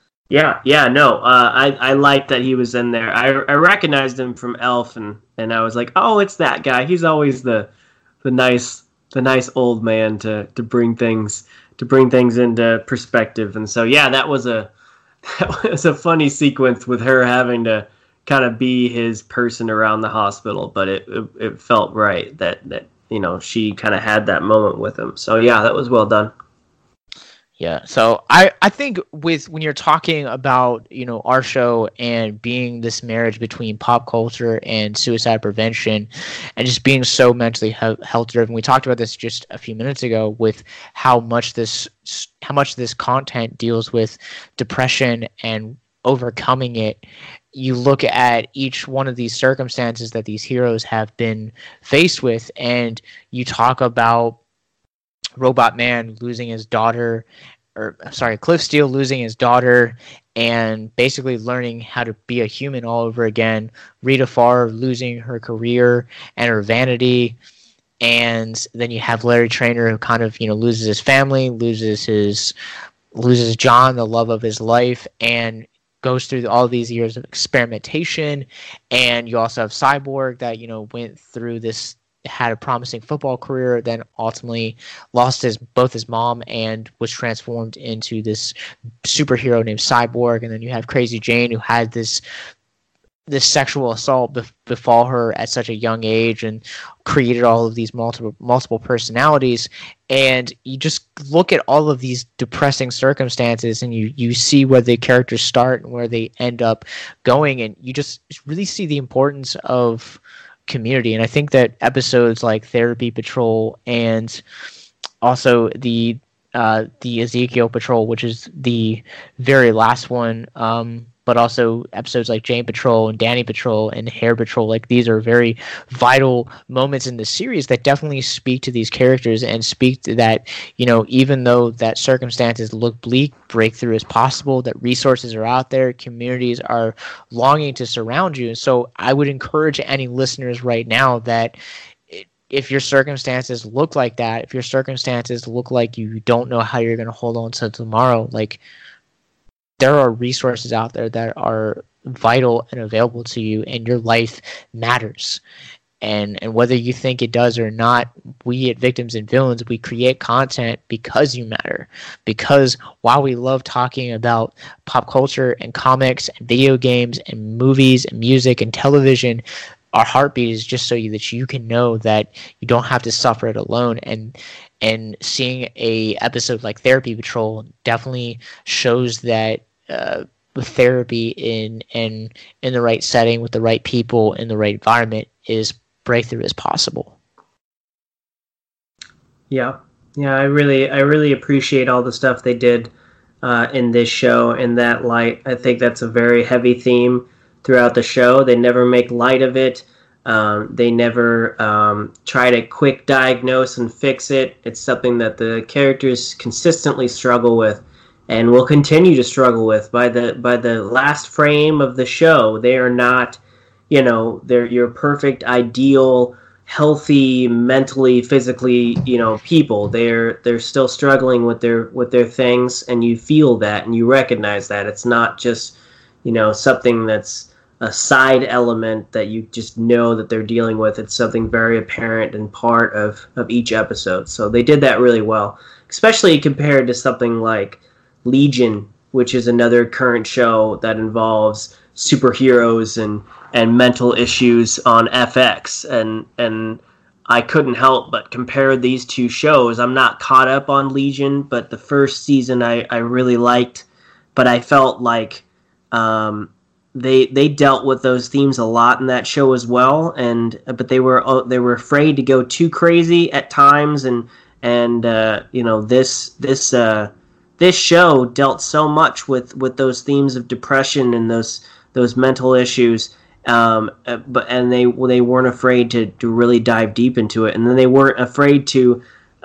I like that he was in there. I recognized him from Elf, and I was like, oh, it's that guy. He's always the nice old man to bring things into perspective. And so that was a funny sequence with her having to kind of be his person around the hospital, but it felt right that she kind of had that moment with him. So that was well done. Yeah, so I think when you're talking about our show and being this marriage between pop culture and suicide prevention, and just being so mentally health driven, we talked about this just a few minutes ago with how much this content deals with depression and overcoming it. You look at each one of these circumstances that these heroes have been faced with, and you talk about Robot Man losing his daughter, Cliff Steele losing his daughter and basically learning how to be a human all over again. Rita Farr losing her career and her vanity. And then you have Larry Trainor, who kind of, loses his family, loses John, the love of his life, and goes through all these years of experimentation. And you also have Cyborg that, went through this, had a promising football career, then ultimately lost both his mom and was transformed into this superhero named Cyborg. And then you have Crazy Jane, who had this sexual assault befall her at such a young age and created all of these multiple personalities. And you just look at all of these depressing circumstances and you see where the characters start and where they end up going, and you just really see the importance of community. And I think that episodes like Therapy Patrol and also the Ezekiel Patrol, which is the very last one, but also episodes like Jane Patrol and Danny Patrol and Hair Patrol, like these are very vital moments in the series that definitely speak to these characters and speak to that, even though that circumstances look bleak, breakthrough is possible, that resources are out there, communities are longing to surround you. And so I would encourage any listeners right now that if your circumstances look like that, if your circumstances look like you don't know how you're going to hold on to tomorrow, like, there are resources out there that are vital and available to you, and your life matters. And whether you think it does or not, we at Victims and Villains, we create content because you matter. Because while we love talking about pop culture and comics and video games and movies and music and television, our heartbeat is just so that you can know that you don't have to suffer it alone. And seeing a episode like Therapy Patrol definitely shows that with therapy in the right setting, with the right people, in the right environment, breakthrough is possible. Yeah, I really appreciate all the stuff they did in this show. In that light, I think that's a very heavy theme throughout the show. They never make light of it. They never try to quick diagnose and fix it. It's something that the characters consistently struggle with and will continue to struggle with. By the last frame of the show, they are not, they're your perfect, ideal, healthy, mentally, physically, people. They're still struggling with their things, and you feel that and you recognize that. It's not just, something that's a side element that you just know that they're dealing with. It's something very apparent and part of each episode. So they did that really well, especially compared to something like Legion, which is another current show that involves superheroes and mental issues on FX, and I couldn't help but compare these two shows. I'm not caught up on Legion, but the first season I really liked, but I felt like they dealt with those themes a lot in that show as well, but they were afraid to go too crazy at times, and this show dealt so much with those themes of depression and those mental issues, and they weren't afraid to really dive deep into it, and then they weren't afraid to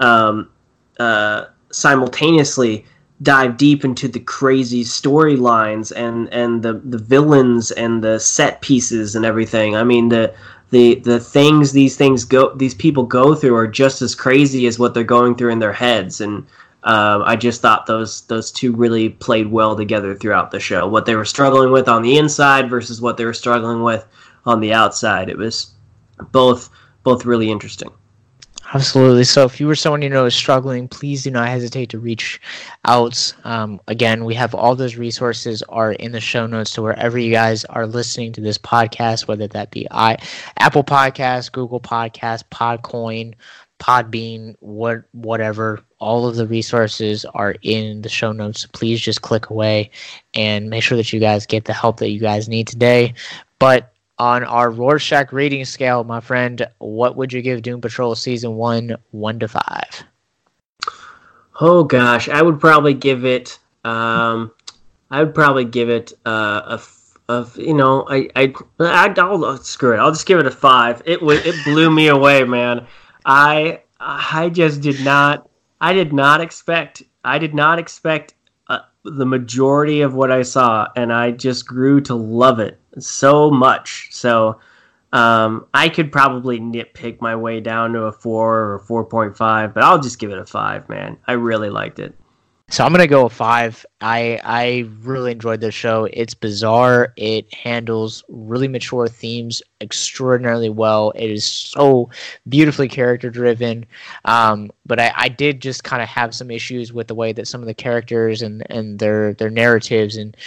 simultaneously dive deep into the crazy storylines and the villains and the set pieces and everything. I mean, the things these people go through are just as crazy as what they're going through in their heads, and I just thought those two really played well together throughout the show. What they were struggling with on the inside versus what they were struggling with on the outside. It was both really interesting. Absolutely. So if you were someone you know is struggling, please do not hesitate to reach out. Again, we have all those resources are in the show notes to wherever you guys are listening to this podcast, whether that be Apple Podcasts, Google Podcasts, Podcoin, Podbean, whatever. All of the resources are in the show notes. So please just click away and make sure that you guys get the help that you guys need today. But on our Rorschach rating scale, my friend, what would you give Doom Patrol Season 1, 1 to 5? Oh gosh, I would probably give it I'll screw it. I'll just give it a 5. It blew me away, man. I did not expect the majority of what I saw, and I just grew to love it so much. So I could probably nitpick my way down to a 4 or 4.5, but I'll just give it a 5, man. I really liked it. So I'm going to go a 5. I really enjoyed this show. It's bizarre. It handles really mature themes extraordinarily well. It is so beautifully character-driven. But I did just kind of have some issues with the way that some of the characters and their narratives and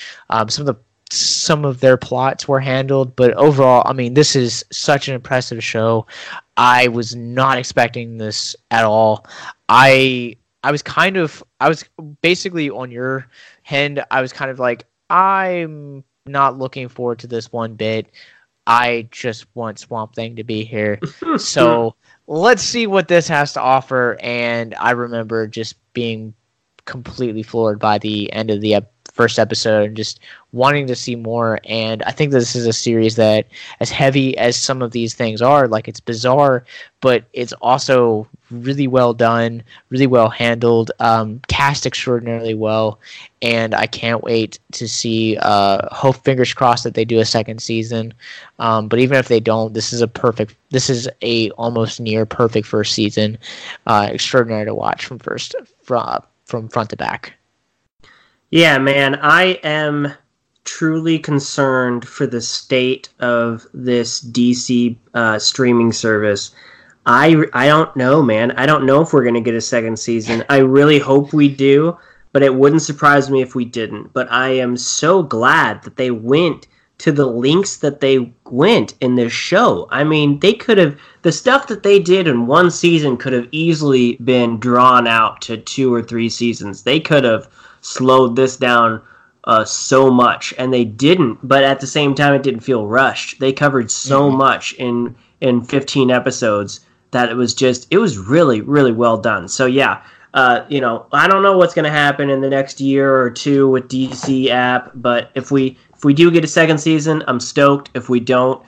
some of their plots were handled. But overall, I mean, this is such an impressive show. I was not expecting this at all. I was basically on your end. I was kind of like, I'm not looking forward to this one bit. I just want Swamp Thing to be here. So let's see what this has to offer. And I remember just being completely floored by the end of the first episode and just wanting to see more. And I think this is a series that, as heavy as some of these things are, like, it's bizarre, but it's also really well done, really well handled, cast extraordinarily well, and I can't wait to see, hope, fingers crossed, that they do a second season. But even if they don't, this is a almost near perfect first season. Extraordinary to watch from front to back. Yeah, man, I am truly concerned for the state of this DC streaming service. I don't know, man. I don't know if we're going to get a second season. I really hope we do, but it wouldn't surprise me if we didn't. But I am so glad that they went to the lengths that they went in this show. I mean, the stuff that they did in one season could have easily been drawn out to 2 or 3 seasons. They could have slowed this down so much, and they didn't. But at the same time, it didn't feel rushed. They covered so much in 15 episodes that it was really, really well done. So yeah, I don't know what's going to happen in the next year or two with DC app, but if we do get a second season, I'm stoked. If we don't,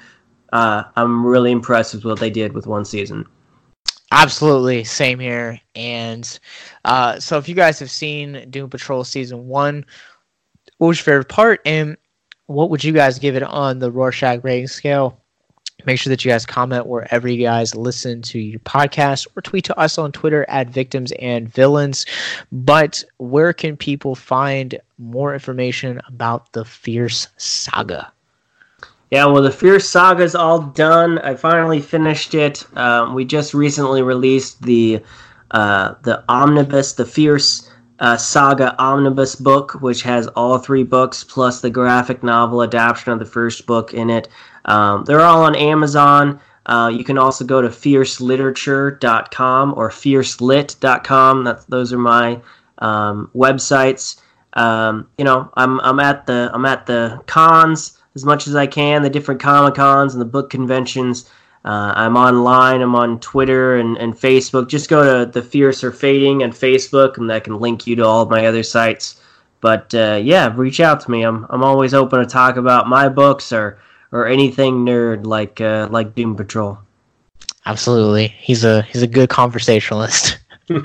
I'm really impressed with what they did with one season. Absolutely, same here. And so if you guys have seen Doom Patrol Season 1, what was your favorite part, and what would you guys give it on the Rorschach rating scale? Make sure that you guys comment wherever you guys listen to your podcast, or tweet to us on Twitter at Victims and Villains. But where can people find more information about the Fierce Saga? Yeah, well, the Fierce Saga is all done. I finally finished it. We just recently released the omnibus, the Fierce Saga Omnibus book, which has all 3 books plus the graphic novel adaptation of the first book in it. They're all on Amazon. You can also go to fierceliterature.com or fiercelit.com. Those are my websites. I'm at the cons as much as I can, the different Comic Cons and the book conventions. I'm online. I'm on Twitter and Facebook. Just go to The Fierce Are Fading on Facebook, and that can link you to all of my other sites. But reach out to me. I'm always open to talk about my books or anything nerd like Doom Patrol. Absolutely, he's a good conversationalist.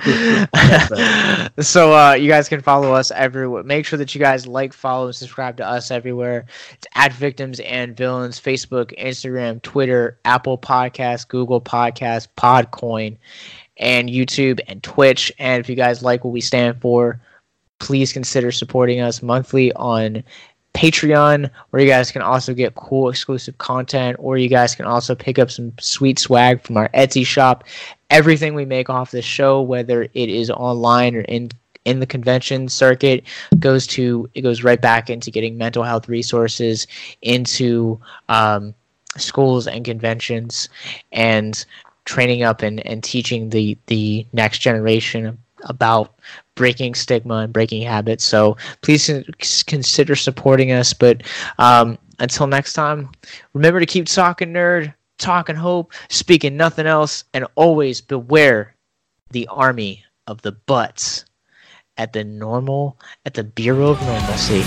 So you guys can follow us everywhere. Make sure that you guys like, follow, and subscribe to us everywhere. It's at Victims and Villains, Facebook, Instagram, Twitter, Apple Podcasts, Google Podcasts, Podcoin, and YouTube and Twitch. And if you guys like what we stand for, please consider supporting us monthly on Patreon, where you guys can also get cool exclusive content, or you guys can also pick up some sweet swag from our Etsy shop. Everything we make off the show, whether it is online or in the convention circuit, goes right back into getting mental health resources into schools and conventions, and training up and teaching the next generation about breaking stigma and breaking habits. So please consider supporting us. But until next time, remember to keep talking nerd, talking hope, speaking nothing else, and always beware the army of the butts at the Bureau of Normalcy.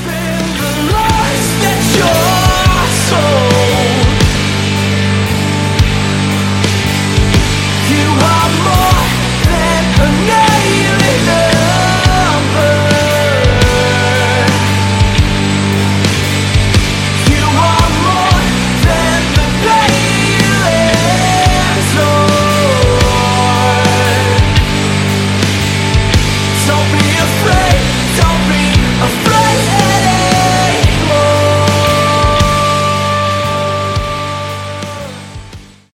You are more